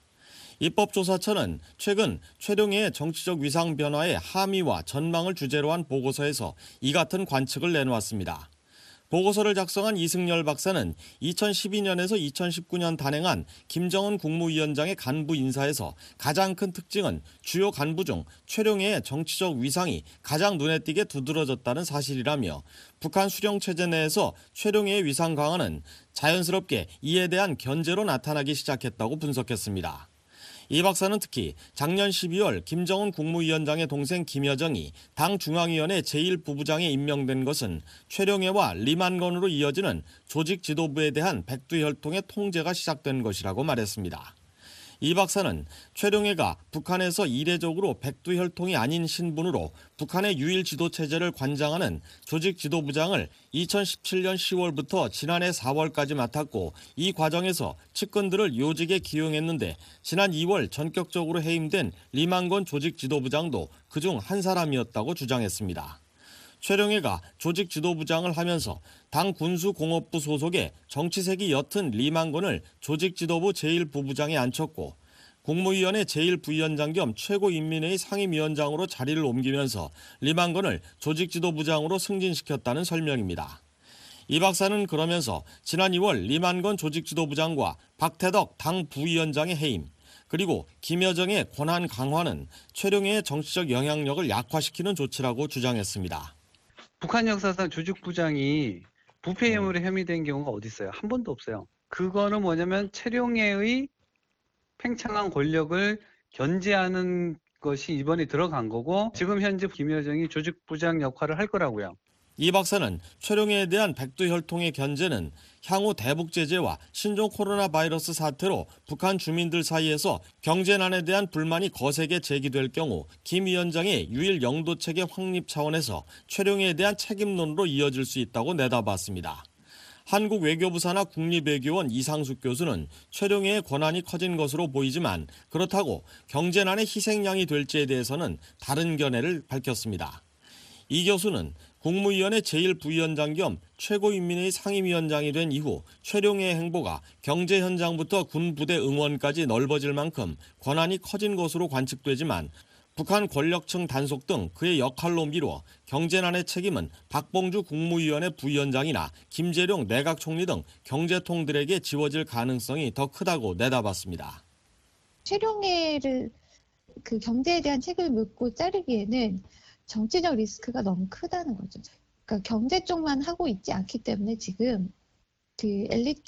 입법조사처는 최근 최룡해의 정치적 위상 변화의 함의와 전망을 주제로 한 보고서에서 이 같은 관측을 내놓았습니다. 보고서를 작성한 이승열 박사는 2012년에서 2019년 단행한 김정은 국무위원장의 간부 인사에서 가장 큰 특징은 주요 간부 중 최룡해의 정치적 위상이 가장 눈에 띄게 두드러졌다는 사실이라며 북한 수령체제 내에서 최룡해의 위상 강화는 자연스럽게 이에 대한 견제로 나타나기 시작했다고 분석했습니다. 이 박사는 특히 작년 12월 김정은 국무위원장의 동생 김여정이 당 중앙위원회 제1부부장에 임명된 것은 최룡해와 리만건으로 이어지는 조직 지도부에 대한 백두혈통의 통제가 시작된 것이라고 말했습니다. 이 박사는 최룡해가 북한에서 이례적으로 백두혈통이 아닌 신분으로 북한의 유일 지도체제를 관장하는 조직 지도부장을 2017년 10월부터 지난해 4월까지 맡았고 이 과정에서 측근들을 요직에 기용했는데 지난 2월 전격적으로 해임된 리만건 조직 지도부장도 그중 한 사람이었다고 주장했습니다. 최룡해가 조직 지도부장을 하면서 당 군수공업부 소속의 정치색이 옅은 리만건을 조직 지도부 제1부부장에 앉혔고 국무위원회 제1부위원장 겸 최고인민회의 상임위원장으로 자리를 옮기면서 리만건을 조직 지도부장으로 승진시켰다는 설명입니다. 이 박사는 그러면서 지난 2월 리만건 조직 지도부장과 박태덕 당 부위원장의 해임 그리고 김여정의 권한 강화는 최룡해의 정치적 영향력을 약화시키는 조치라고 주장했습니다. 북한 역사상 조직부장이 부패 혐의로 혐의된 경우가 어디 있어요? 한 번도 없어요. 그거는 뭐냐면 최룡해의 팽창한 권력을 견제하는 것이 이번에 들어간 거고 지금 현재 김여정이 조직부장 역할을 할 거라고요. 이 박사는 최룡해에 대한 백두혈통의 견제는 향후 대북 제재와 신종 코로나 바이러스 사태로 북한 주민들 사이에서 경제난에 대한 불만이 거세게 제기될 경우 김 위원장의 유일 영도 체계 확립 차원에서 최룡해에 대한 책임론으로 이어질 수 있다고 내다봤습니다. 한국 외교부 산하 국립외교원 이상숙 교수는 최룡해의 권한이 커진 것으로 보이지만 그렇다고 경제난의 희생양이 될지에 대해서는 다른 견해를 밝혔습니다. 이 교수는 국무위원회 제1부위원장 겸 최고인민회의 상임위원장이 된 이후 최룡해의 행보가 경제 현장부터 군 부대 응원까지 넓어질 만큼 권한이 커진 것으로 관측되지만 북한 권력층 단속 등 그의 역할로 미루어 경제난의 책임은 박봉주 국무위원회 부위원장이나 김재룡 내각총리 등 경제통들에게 지워질 가능성이 더 크다고 내다봤습니다. 최룡해를 그 경제에 대한 책임을 묻고 자르기에는 정치적 리스크가 너무 크다는 거죠. 그러니까 경제 쪽만 하고 있지 않기 때문에 지금 그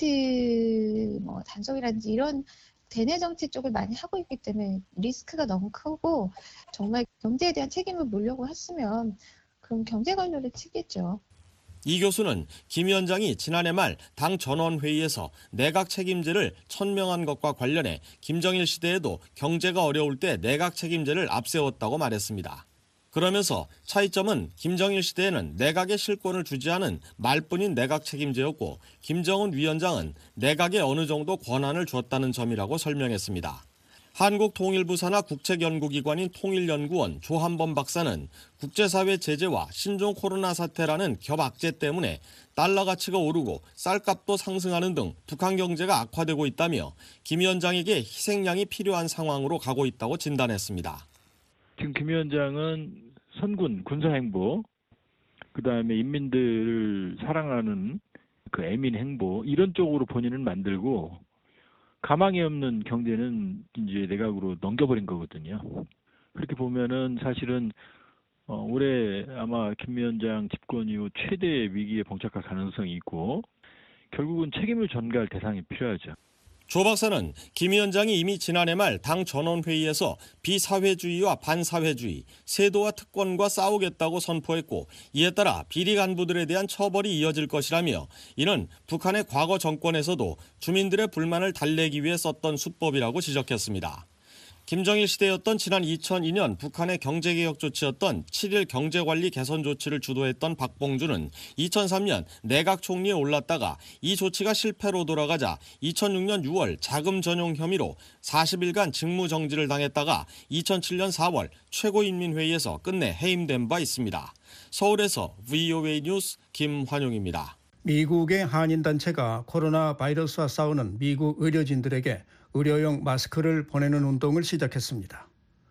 엘리트 뭐 단속이라든지 이런 대내 정치 쪽을 많이 하고 있기 때문에 리스크가 너무 크고 정말 경제에 대한 책임을 물려고 했으면 그럼 경제 관료를 치겠죠. 이 교수는 김 위원장이 지난해 말 당 전원회의에서 내각 책임제를 천명한 것과 관련해 김정일 시대에도 경제가 어려울 때 내각 책임제를 앞세웠다고 말했습니다. 그러면서 차이점은 김정일 시대에는 내각의 실권을 주지 않은 말뿐인 내각 책임제였고 김정은 위원장은 내각에 어느 정도 권한을 주었다는 점이라고 설명했습니다. 한국통일부 산하 국책연구기관인 통일연구원 조한범 박사는 국제사회 제재와 신종 코로나 사태라는 겹악재 때문에 달러 가치가 오르고 쌀값도 상승하는 등 북한 경제가 악화되고 있다며 김 위원장에게 희생양이 필요한 상황으로 가고 있다고 진단했습니다. 지금 김 위원장은 선군, 군사행보, 그다음에 인민들을 사랑하는 그 애민 행보 이런 쪽으로 본인을 만들고 가망이 없는 경제는 이제 내각으로 넘겨버린 거거든요. 그렇게 보면은 사실은 올해 아마 김 위원장 집권 이후 최대의 위기에 봉착할 가능성이 있고 결국은 책임을 전가할 대상이 필요하죠. 조 박사는 김 위원장이 이미 지난해 말 당 전원회의에서 비사회주의와 반사회주의, 세도와 특권과 싸우겠다고 선포했고 이에 따라 비리 간부들에 대한 처벌이 이어질 것이라며 이는 북한의 과거 정권에서도 주민들의 불만을 달래기 위해 썼던 수법이라고 지적했습니다. 김정일 시대였던 지난 2002년 북한의 경제개혁 조치였던 7.1 경제관리 개선 조치를 주도했던 박봉준은 2003년 내각 총리에 올랐다가 이 조치가 실패로 돌아가자 2006년 6월 자금 전용 혐의로 40일간 직무정지를 당했다가 2007년 4월 최고인민회의에서 끝내 해임된 바 있습니다. 서울에서 VOA 뉴스 김환용입니다. 미국의 한인단체가 코로나 바이러스와 싸우는 미국 의료진들에게 의료용 마스크를 보내는 운동을 시작했습니다.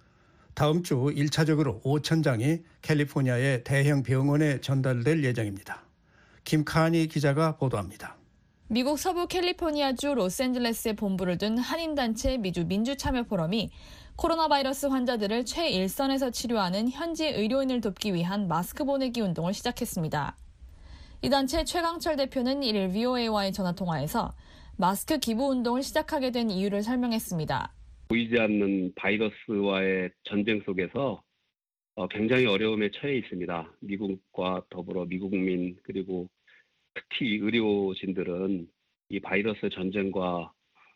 다음 주 1차적으로 5,000장이 캘리포니아의 대형 병원에 전달될 예정입니다. 김카니 기자가 보도합니다. 미국 서부 캘리포니아주 로스앤젤레스에 본부를 둔 한인단체 미주 민주참여포럼이 코로나 바이러스 환자들을 최일선에서 치료하는 현지 의료인을 돕기 위한 마스크 보내기 운동을 시작했습니다. 이 단체 최강철 대표는 1일 VOA와의 전화통화에서 마스크 기부 운동을 시작하게 된 이유를 설명했습니다. 보이지 않는 바이러스와의 전쟁 속에서 굉장히 어려움에 처해 있습니다. 미국과 더불어 미국민 그리고 특히 의료진들은 이 바이러스 전쟁과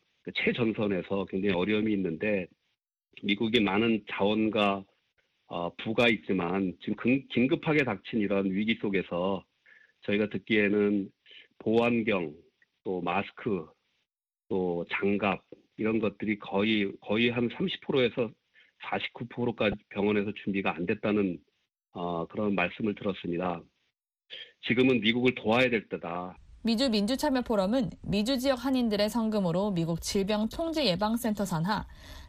최전선에서 굉장히 어려움이 있는데 미국이 많은 자원과 부가 있지만 지금 긴급하게 닥친 이런 위기 속에서 저희가 듣기에는 보안경, 또 마스크, 또 장갑 이런 것들이 거의 한 30%에서 49%까지 병원에서 준비가 안 됐다는 그런 말씀을 들었습니다. 지금은 미국을 도와야 될 때다. 미주 민주참여포럼은 미주 지역 한인들의 성금으로 미국 질병통제예방센터 산하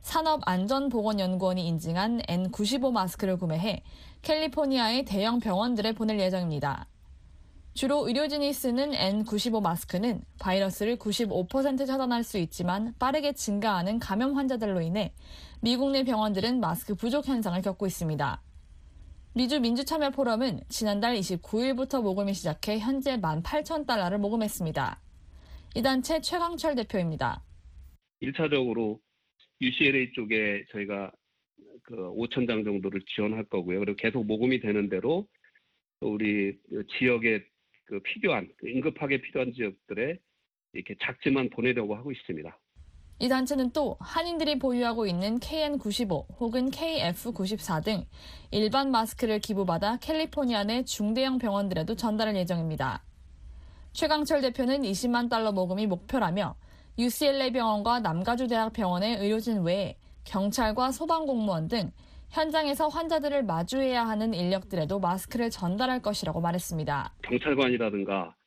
산업안전보건연구원이 인증한 N95 마스크를 구매해 캘리포니아의 대형 병원들에 보낼 예정입니다. 주로 의료진이 쓰는 N95 마스크는 바이러스를 95% 차단할 수 있지만 빠르게 증가하는 감염 환자들로 인해 미국 내 병원들은 마스크 부족 현상을 겪고 있습니다. 미주 민주참여포럼은 지난달 29일부터 모금이 시작해 현재 $18,000를 모금했습니다. 이 단체 최강철 대표입니다. 1차적으로 UCLA 쪽에 저희가 5,000장 정도를 지원할 거고요. 그리고 계속 모금이 되는 대로 우리 지역에 필요한, 응급하게 필요한 지역들에 이렇게 작지만 보내려고 하고 있습니다. 이 단체는 또 한인들이 보유하고 있는 KN95 혹은 KF94 등 일반 마스크를 기부받아 캘리포니아 내 중대형 병원들에도 전달할 예정입니다. 최강철 대표는 $200,000 모금이 목표라며 UCLA 병원과 남가주 대학 병원의 의료진 외에 경찰과 소방공무원 등 현장에서 환자들을 마주해야 하는 인력들에도 마스크를 전달할 것이라고 말했습니다. 경찰관이라든가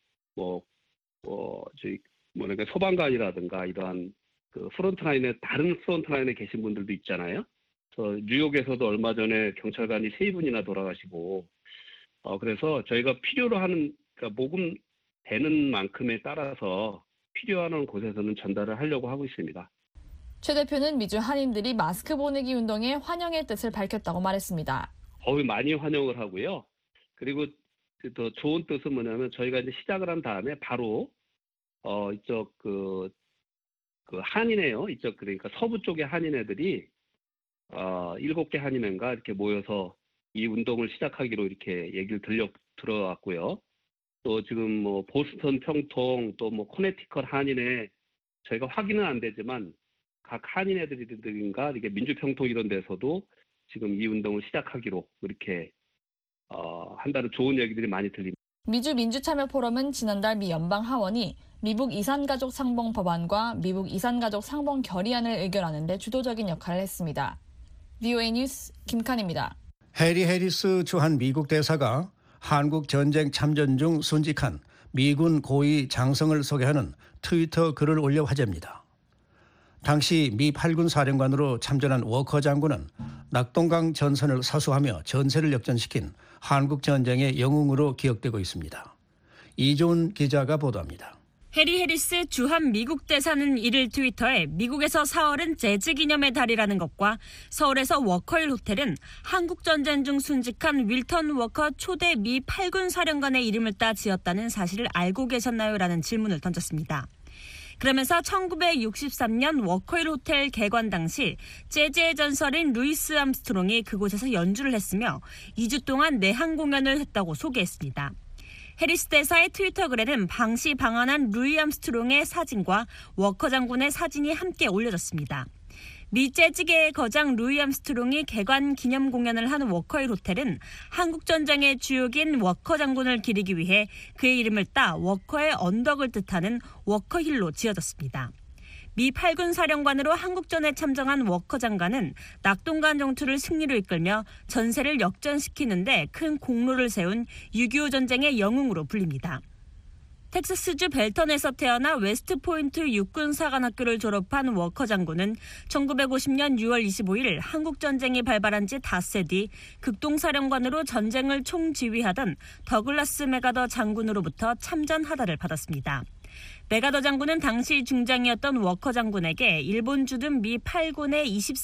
소방관이라든가 이러한 다른 프론트라인에 계신 분들도 있잖아요. 그래서 뉴욕에서도 얼마 전에 경찰관이 3분이나 돌아가시고, 그래서 저희가 필요로 하는, 모금되는 만큼에 따라서 필요한 곳에서는 전달을 하려고 하고 있습니다. 최 대표는 미주 한인들이 마스크 보내기 운동에 환영의 뜻을 밝혔다고 말했습니다. 거의 많이 환영을 하고요. 그리고 더 좋은 뜻은 뭐냐면 저희가 이제 시작을 한 다음에 바로 이쪽 한인회요. 이쪽 그러니까 서부 쪽의 한인회들이 7개 한인회인가 이렇게 모여서 이 운동을 시작하기로 이렇게 얘기를 들어왔고요. 또 지금 뭐 보스턴 평통 또 뭐 코네티컷 한인회 저희가 확인은 안 되지만 각 한인회들인가 이게 민주평통 이런 데서도 지금 이 운동을 시작하기로 이렇게 한다는 좋은 얘기들이 많이 들립니다. 미주 민주참여포럼은 지난달 미 연방 하원이 미국 이산가족 상봉 법안과 미국 이산가족 상봉 결의안을 의결하는 데 주도적인 역할을 했습니다. VOA 뉴스 김칸입니다. 해리 해리스 주한 미국 대사가 한국 전쟁 참전 중 순직한 미군 고위 장성을 소개하는 트위터 글을 올려 화제입니다. 당시 미 8군 사령관으로 참전한 워커 장군은 낙동강 전선을 사수하며 전세를 역전시킨 한국 전쟁의 영웅으로 기억되고 있습니다. 이조은 기자가 보도합니다. 해리 해리스 주한 미국 대사는 이를 트위터에 미국에서 4월은 재즈 기념의 달이라는 것과 서울에서 워커힐 호텔은 한국 전쟁 중 순직한 윌턴 워커 초대 미 8군 사령관의 이름을 따 지었다는 사실을 알고 계셨나요? 라는 질문을 던졌습니다. 그러면서 1963년 워커힐 호텔 개관 당시 재즈의 전설인 루이스 암스트롱이 그곳에서 연주를 했으며 2주 동안 내한 공연을 했다고 소개했습니다. 해리스 대사의 트위터 글에는 방시 방한한 루이 암스트롱의 사진과 워커 장군의 사진이 함께 올려졌습니다. 미 재즈계의 거장 루이 암스트롱이 개관 기념 공연을 한 워커힐 호텔은 한국전쟁의 주역인 워커 장군을 기리기 위해 그의 이름을 따 워커의 언덕을 뜻하는 워커힐로 지어졌습니다. 미 8군 사령관으로 한국전에 참전한 워커 장관은 낙동강 전투를 승리로 이끌며 전세를 역전시키는 데 큰 공로를 세운 6.25 전쟁의 영웅으로 불립니다. 텍사스주 벨턴에서 태어나 웨스트포인트 육군사관학교를 졸업한 워커 장군은 1950년 6월 25일 한국전쟁이 발발한 지 닷새 뒤 극동사령관으로 전쟁을 총지휘하던 더글라스 메가더 장군으로부터 참전하다를 받았습니다. 메가더 장군은 당시 중장이었던 워커 장군에게 일본 주둔 미 8군의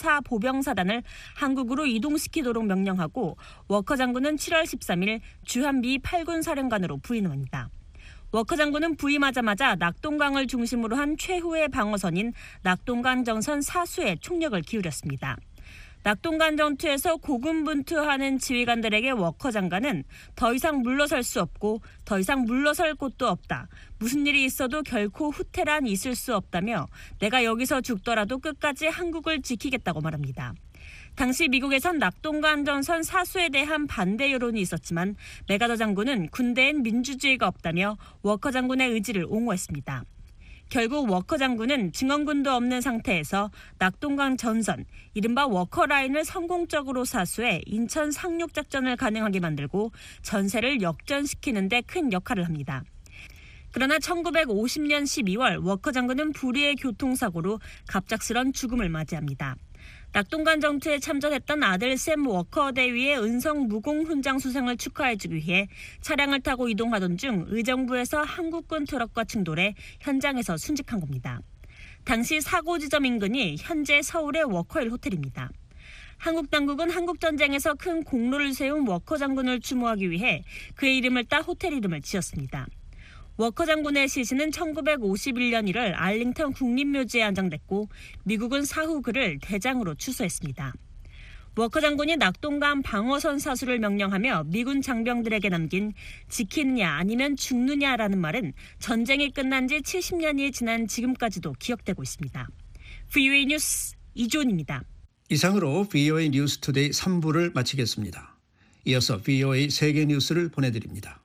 24보병사단을 한국으로 이동시키도록 명령하고 워커 장군은 7월 13일 주한 미 8군 사령관으로 부임합니다. 워커 장군은 부임하자마자 낙동강을 중심으로 한 최후의 방어선인 낙동강 정선 사수에 총력을 기울였습니다. 낙동강 전투에서 고군분투하는 지휘관들에게 워커 장관은 더 이상 물러설 수 없고 더 이상 물러설 곳도 없다. 무슨 일이 있어도 결코 후퇴란 있을 수 없다며 내가 여기서 죽더라도 끝까지 한국을 지키겠다고 말합니다. 당시 미국에선 낙동강 전선 사수에 대한 반대 여론이 있었지만 메가더 장군은 군대엔 민주주의가 없다며 워커 장군의 의지를 옹호했습니다. 결국 워커 장군은 증원군도 없는 상태에서 낙동강 전선, 이른바 워커 라인을 성공적으로 사수해 인천 상륙 작전을 가능하게 만들고 전세를 역전시키는 데 큰 역할을 합니다. 그러나 1950년 12월 워커 장군은 불의의 교통사고로 갑작스런 죽음을 맞이합니다. 낙동강 전투에 참전했던 아들 샘 워커 대위의 은성 무공 훈장 수상을 축하해주기 위해 차량을 타고 이동하던 중 의정부에서 한국군 트럭과 충돌해 현장에서 순직한 겁니다. 당시 사고 지점 인근이 현재 서울의 워커힐 호텔입니다. 한국 당국은 한국전쟁에서 큰 공로를 세운 워커 장군을 추모하기 위해 그의 이름을 따 호텔 이름을 지었습니다. 워커 장군의 시신은 1951년 1월 알링턴 국립묘지에 안장됐고 미국은 사후 그를 대장으로 추수했습니다. 워커 장군이 낙동강 방어선 사수를 명령하며 미군 장병들에게 남긴 지키느냐 아니면 죽느냐라는 말은 전쟁이 끝난 지 70년이 지난 지금까지도 기억되고 있습니다. VOA 뉴스 이조은입니다. 이상으로 VOA 뉴스 투데이 3부를 마치겠습니다. 이어서 VOA 세계 뉴스를 보내드립니다.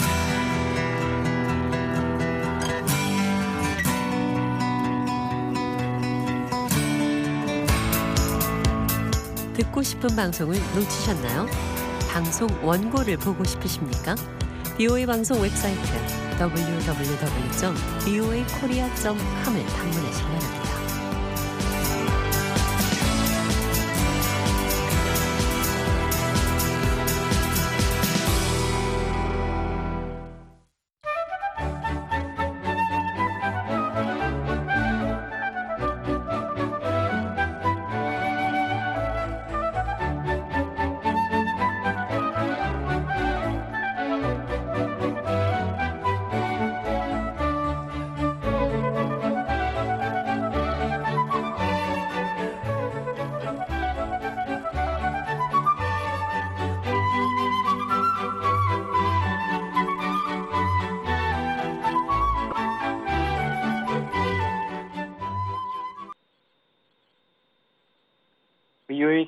듣고 싶은 방송을 놓치셨나요? 방송 원고를 보고 싶으십니까? VOA 방송 웹사이트 www.voakorea.com을 방문하시기 바랍니다.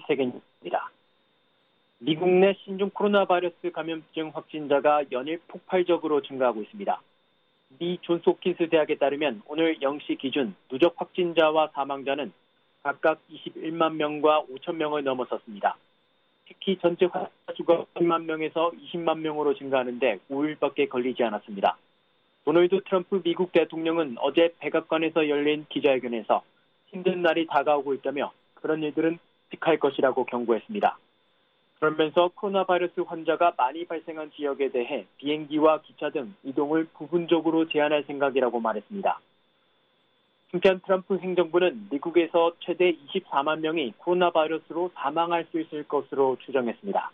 세계입니다. 미국 내 신종 코로나 바이러스 감염증 확진자가 연일 폭발적으로 증가하고 있습니다. 미 존스홉킨스 대학에 따르면 오늘 0시 기준 누적 확진자와 사망자는 각각 21만 명과 5천 명을 넘어섰습니다. 특히 전체 환자 수가 10만 명에서 20만 명으로 증가하는데 5일밖에 걸리지 않았습니다. 도널드 트럼프 미국 대통령은 어제 백악관에서 열린 기자회견에서 힘든 날이 다가오고 있다며 그런 일들은 끔찍할 것이라고 경고했습니다. 그러면서 코로나 바이러스 환자가 많이 발생한 지역에 대해 비행기와 기차 등 이동을 부분적으로 제한할 생각이라고 말했습니다. 한편 트럼프 행정부는 미국에서 최대 24만 명이 코로나 바이러스로 사망할 수 있을 것으로 추정했습니다.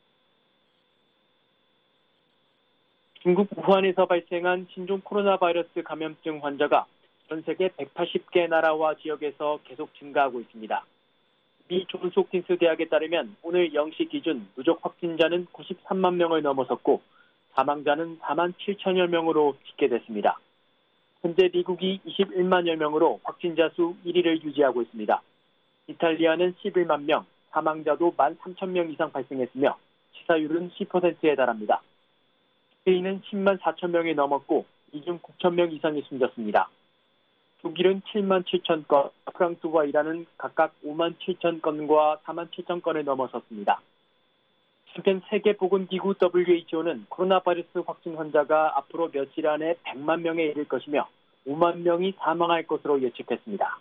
중국 우한에서 발생한 신종 코로나 바이러스 감염증 환자가 전 세계 180개 나라와 지역에서 계속 증가하고 있습니다. 미 존스홉킨스 대학에 따르면 오늘 0시 기준 누적 확진자는 93만 명을 넘어섰고 사망자는 4만 7천여 명으로 집계됐습니다. 현재 미국이 21만여 명으로 확진자 수 1위를 유지하고 있습니다. 이탈리아는 11만 명, 사망자도 1만 3천 명 이상 발생했으며 치사율은 10%에 달합니다. 스페인은 10만 4천 명이 넘었고 이 중 9천 명 이상이 숨졌습니다. 독일은 7만 7천 건, 프랑스와 이란은 각각 5만 7천 건과 4만 7천 건을 넘어섰습니다. 한편 세계보건기구 WHO는 코로나 바이러스 확진 환자가 앞으로 며칠 안에 100만 명에 이를 것이며 5만 명이 사망할 것으로 예측했습니다.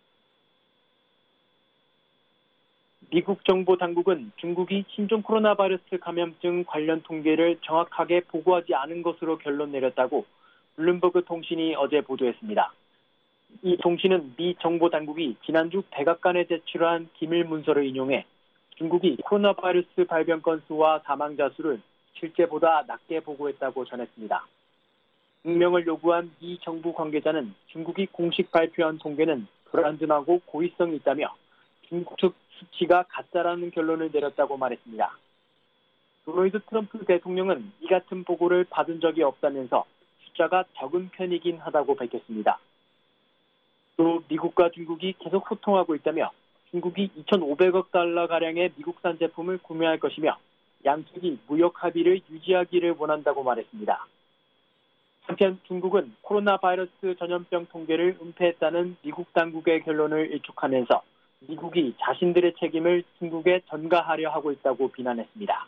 미국 정보 당국은 중국이 신종 코로나 바이러스 감염증 관련 통계를 정확하게 보고하지 않은 것으로 결론 내렸다고 블룸버그 통신이 어제 보도했습니다. 이 통신은 미 정보 당국이 지난주 백악관에 제출한 기밀 문서를 인용해 중국이 코로나 바이러스 발병 건수와 사망자 수를 실제보다 낮게 보고했다고 전했습니다. 익명을 요구한 미 정부 관계자는 중국이 공식 발표한 통계는 불완전하고 고의성이 있다며 중국 측 수치가 가짜라는 결론을 내렸다고 말했습니다. 도널드 트럼프 대통령은 이 같은 보고를 받은 적이 없다면서 숫자가 적은 편이긴 하다고 밝혔습니다. 또 미국과 중국이 계속 소통하고 있다며 중국이 2,500억 달러가량의 미국산 제품을 구매할 것이며 양측이 무역 합의를 유지하기를 원한다고 말했습니다. 한편 중국은 코로나 바이러스 전염병 통계를 은폐했다는 미국 당국의 결론을 일축하면서 미국이 자신들의 책임을 중국에 전가하려 하고 있다고 비난했습니다.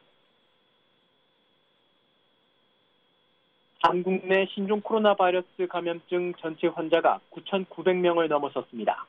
한국 내 신종 코로나 바이러스 감염증 전체 환자가 9,900명을 넘어섰습니다.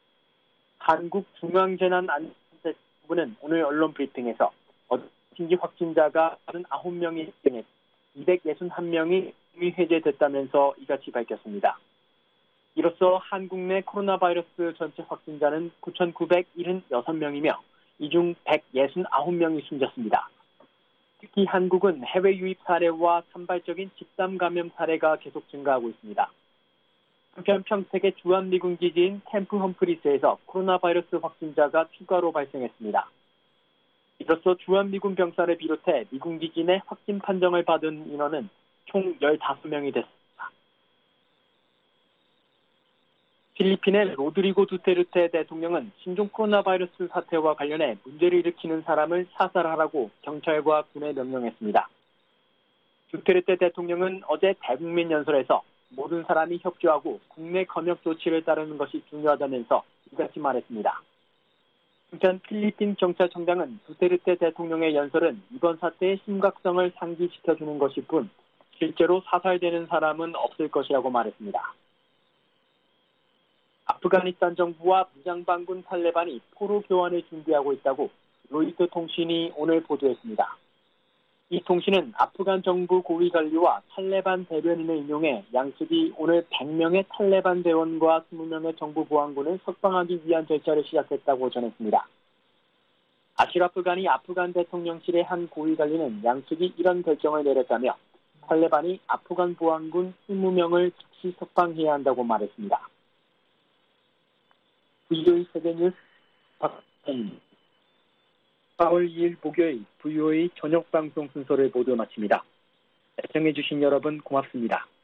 한국중앙재난안전대책본부는 오늘 언론 브리핑에서 신규 확진자가 39명이 발생해 261명이 해제됐다면서 이같이 밝혔습니다. 이로써 한국 내 코로나 바이러스 전체 확진자는 9,976명이며 이 중 169명이 숨졌습니다. 특히 한국은 해외 유입 사례와 산발적인 집단 감염 사례가 계속 증가하고 있습니다. 한편 평택의 주한미군 기지인 캠프 험프리스에서 코로나 바이러스 확진자가 추가로 발생했습니다. 이로써 주한미군 병사를 비롯해 미군 기지 내 확진 판정을 받은 인원은 총 15명이 됐습니다. 필리핀의 로드리고 두테르테 대통령은 신종 코로나 바이러스 사태와 관련해 문제를 일으키는 사람을 사살하라고 경찰과 군에 명령했습니다. 두테르테 대통령은 어제 대국민 연설에서 모든 사람이 협조하고 국내 검역 조치를 따르는 것이 중요하다면서 이같이 말했습니다. 한편 필리핀 경찰청장은 두테르테 대통령의 연설은 이번 사태의 심각성을 상기시켜주는 것일 뿐 실제로 사살되는 사람은 없을 것이라고 말했습니다. 아프가니스탄 정부와 무장반군 탈레반이 포로 교환을 준비하고 있다고 로이터 통신이 오늘 보도했습니다. 이 통신은 아프간 정부 고위 관리와 탈레반 대변인을 인용해 양측이 오늘 100명의 탈레반 대원과 20명의 정부 보안군을 석방하기 위한 절차를 시작했다고 전했습니다. 아시라프 가니 아프간 대통령실의 한 고위 관리는 양측이 이런 결정을 내렸다며 탈레반이 아프간 보안군 20명을 즉시 석방해야 한다고 말했습니다. VOA 세계뉴스 박찬입니다. 4월 2일 목요일 VOA 저녁 방송 순서를 모두 마칩니다. 시청해주신 여러분 고맙습니다.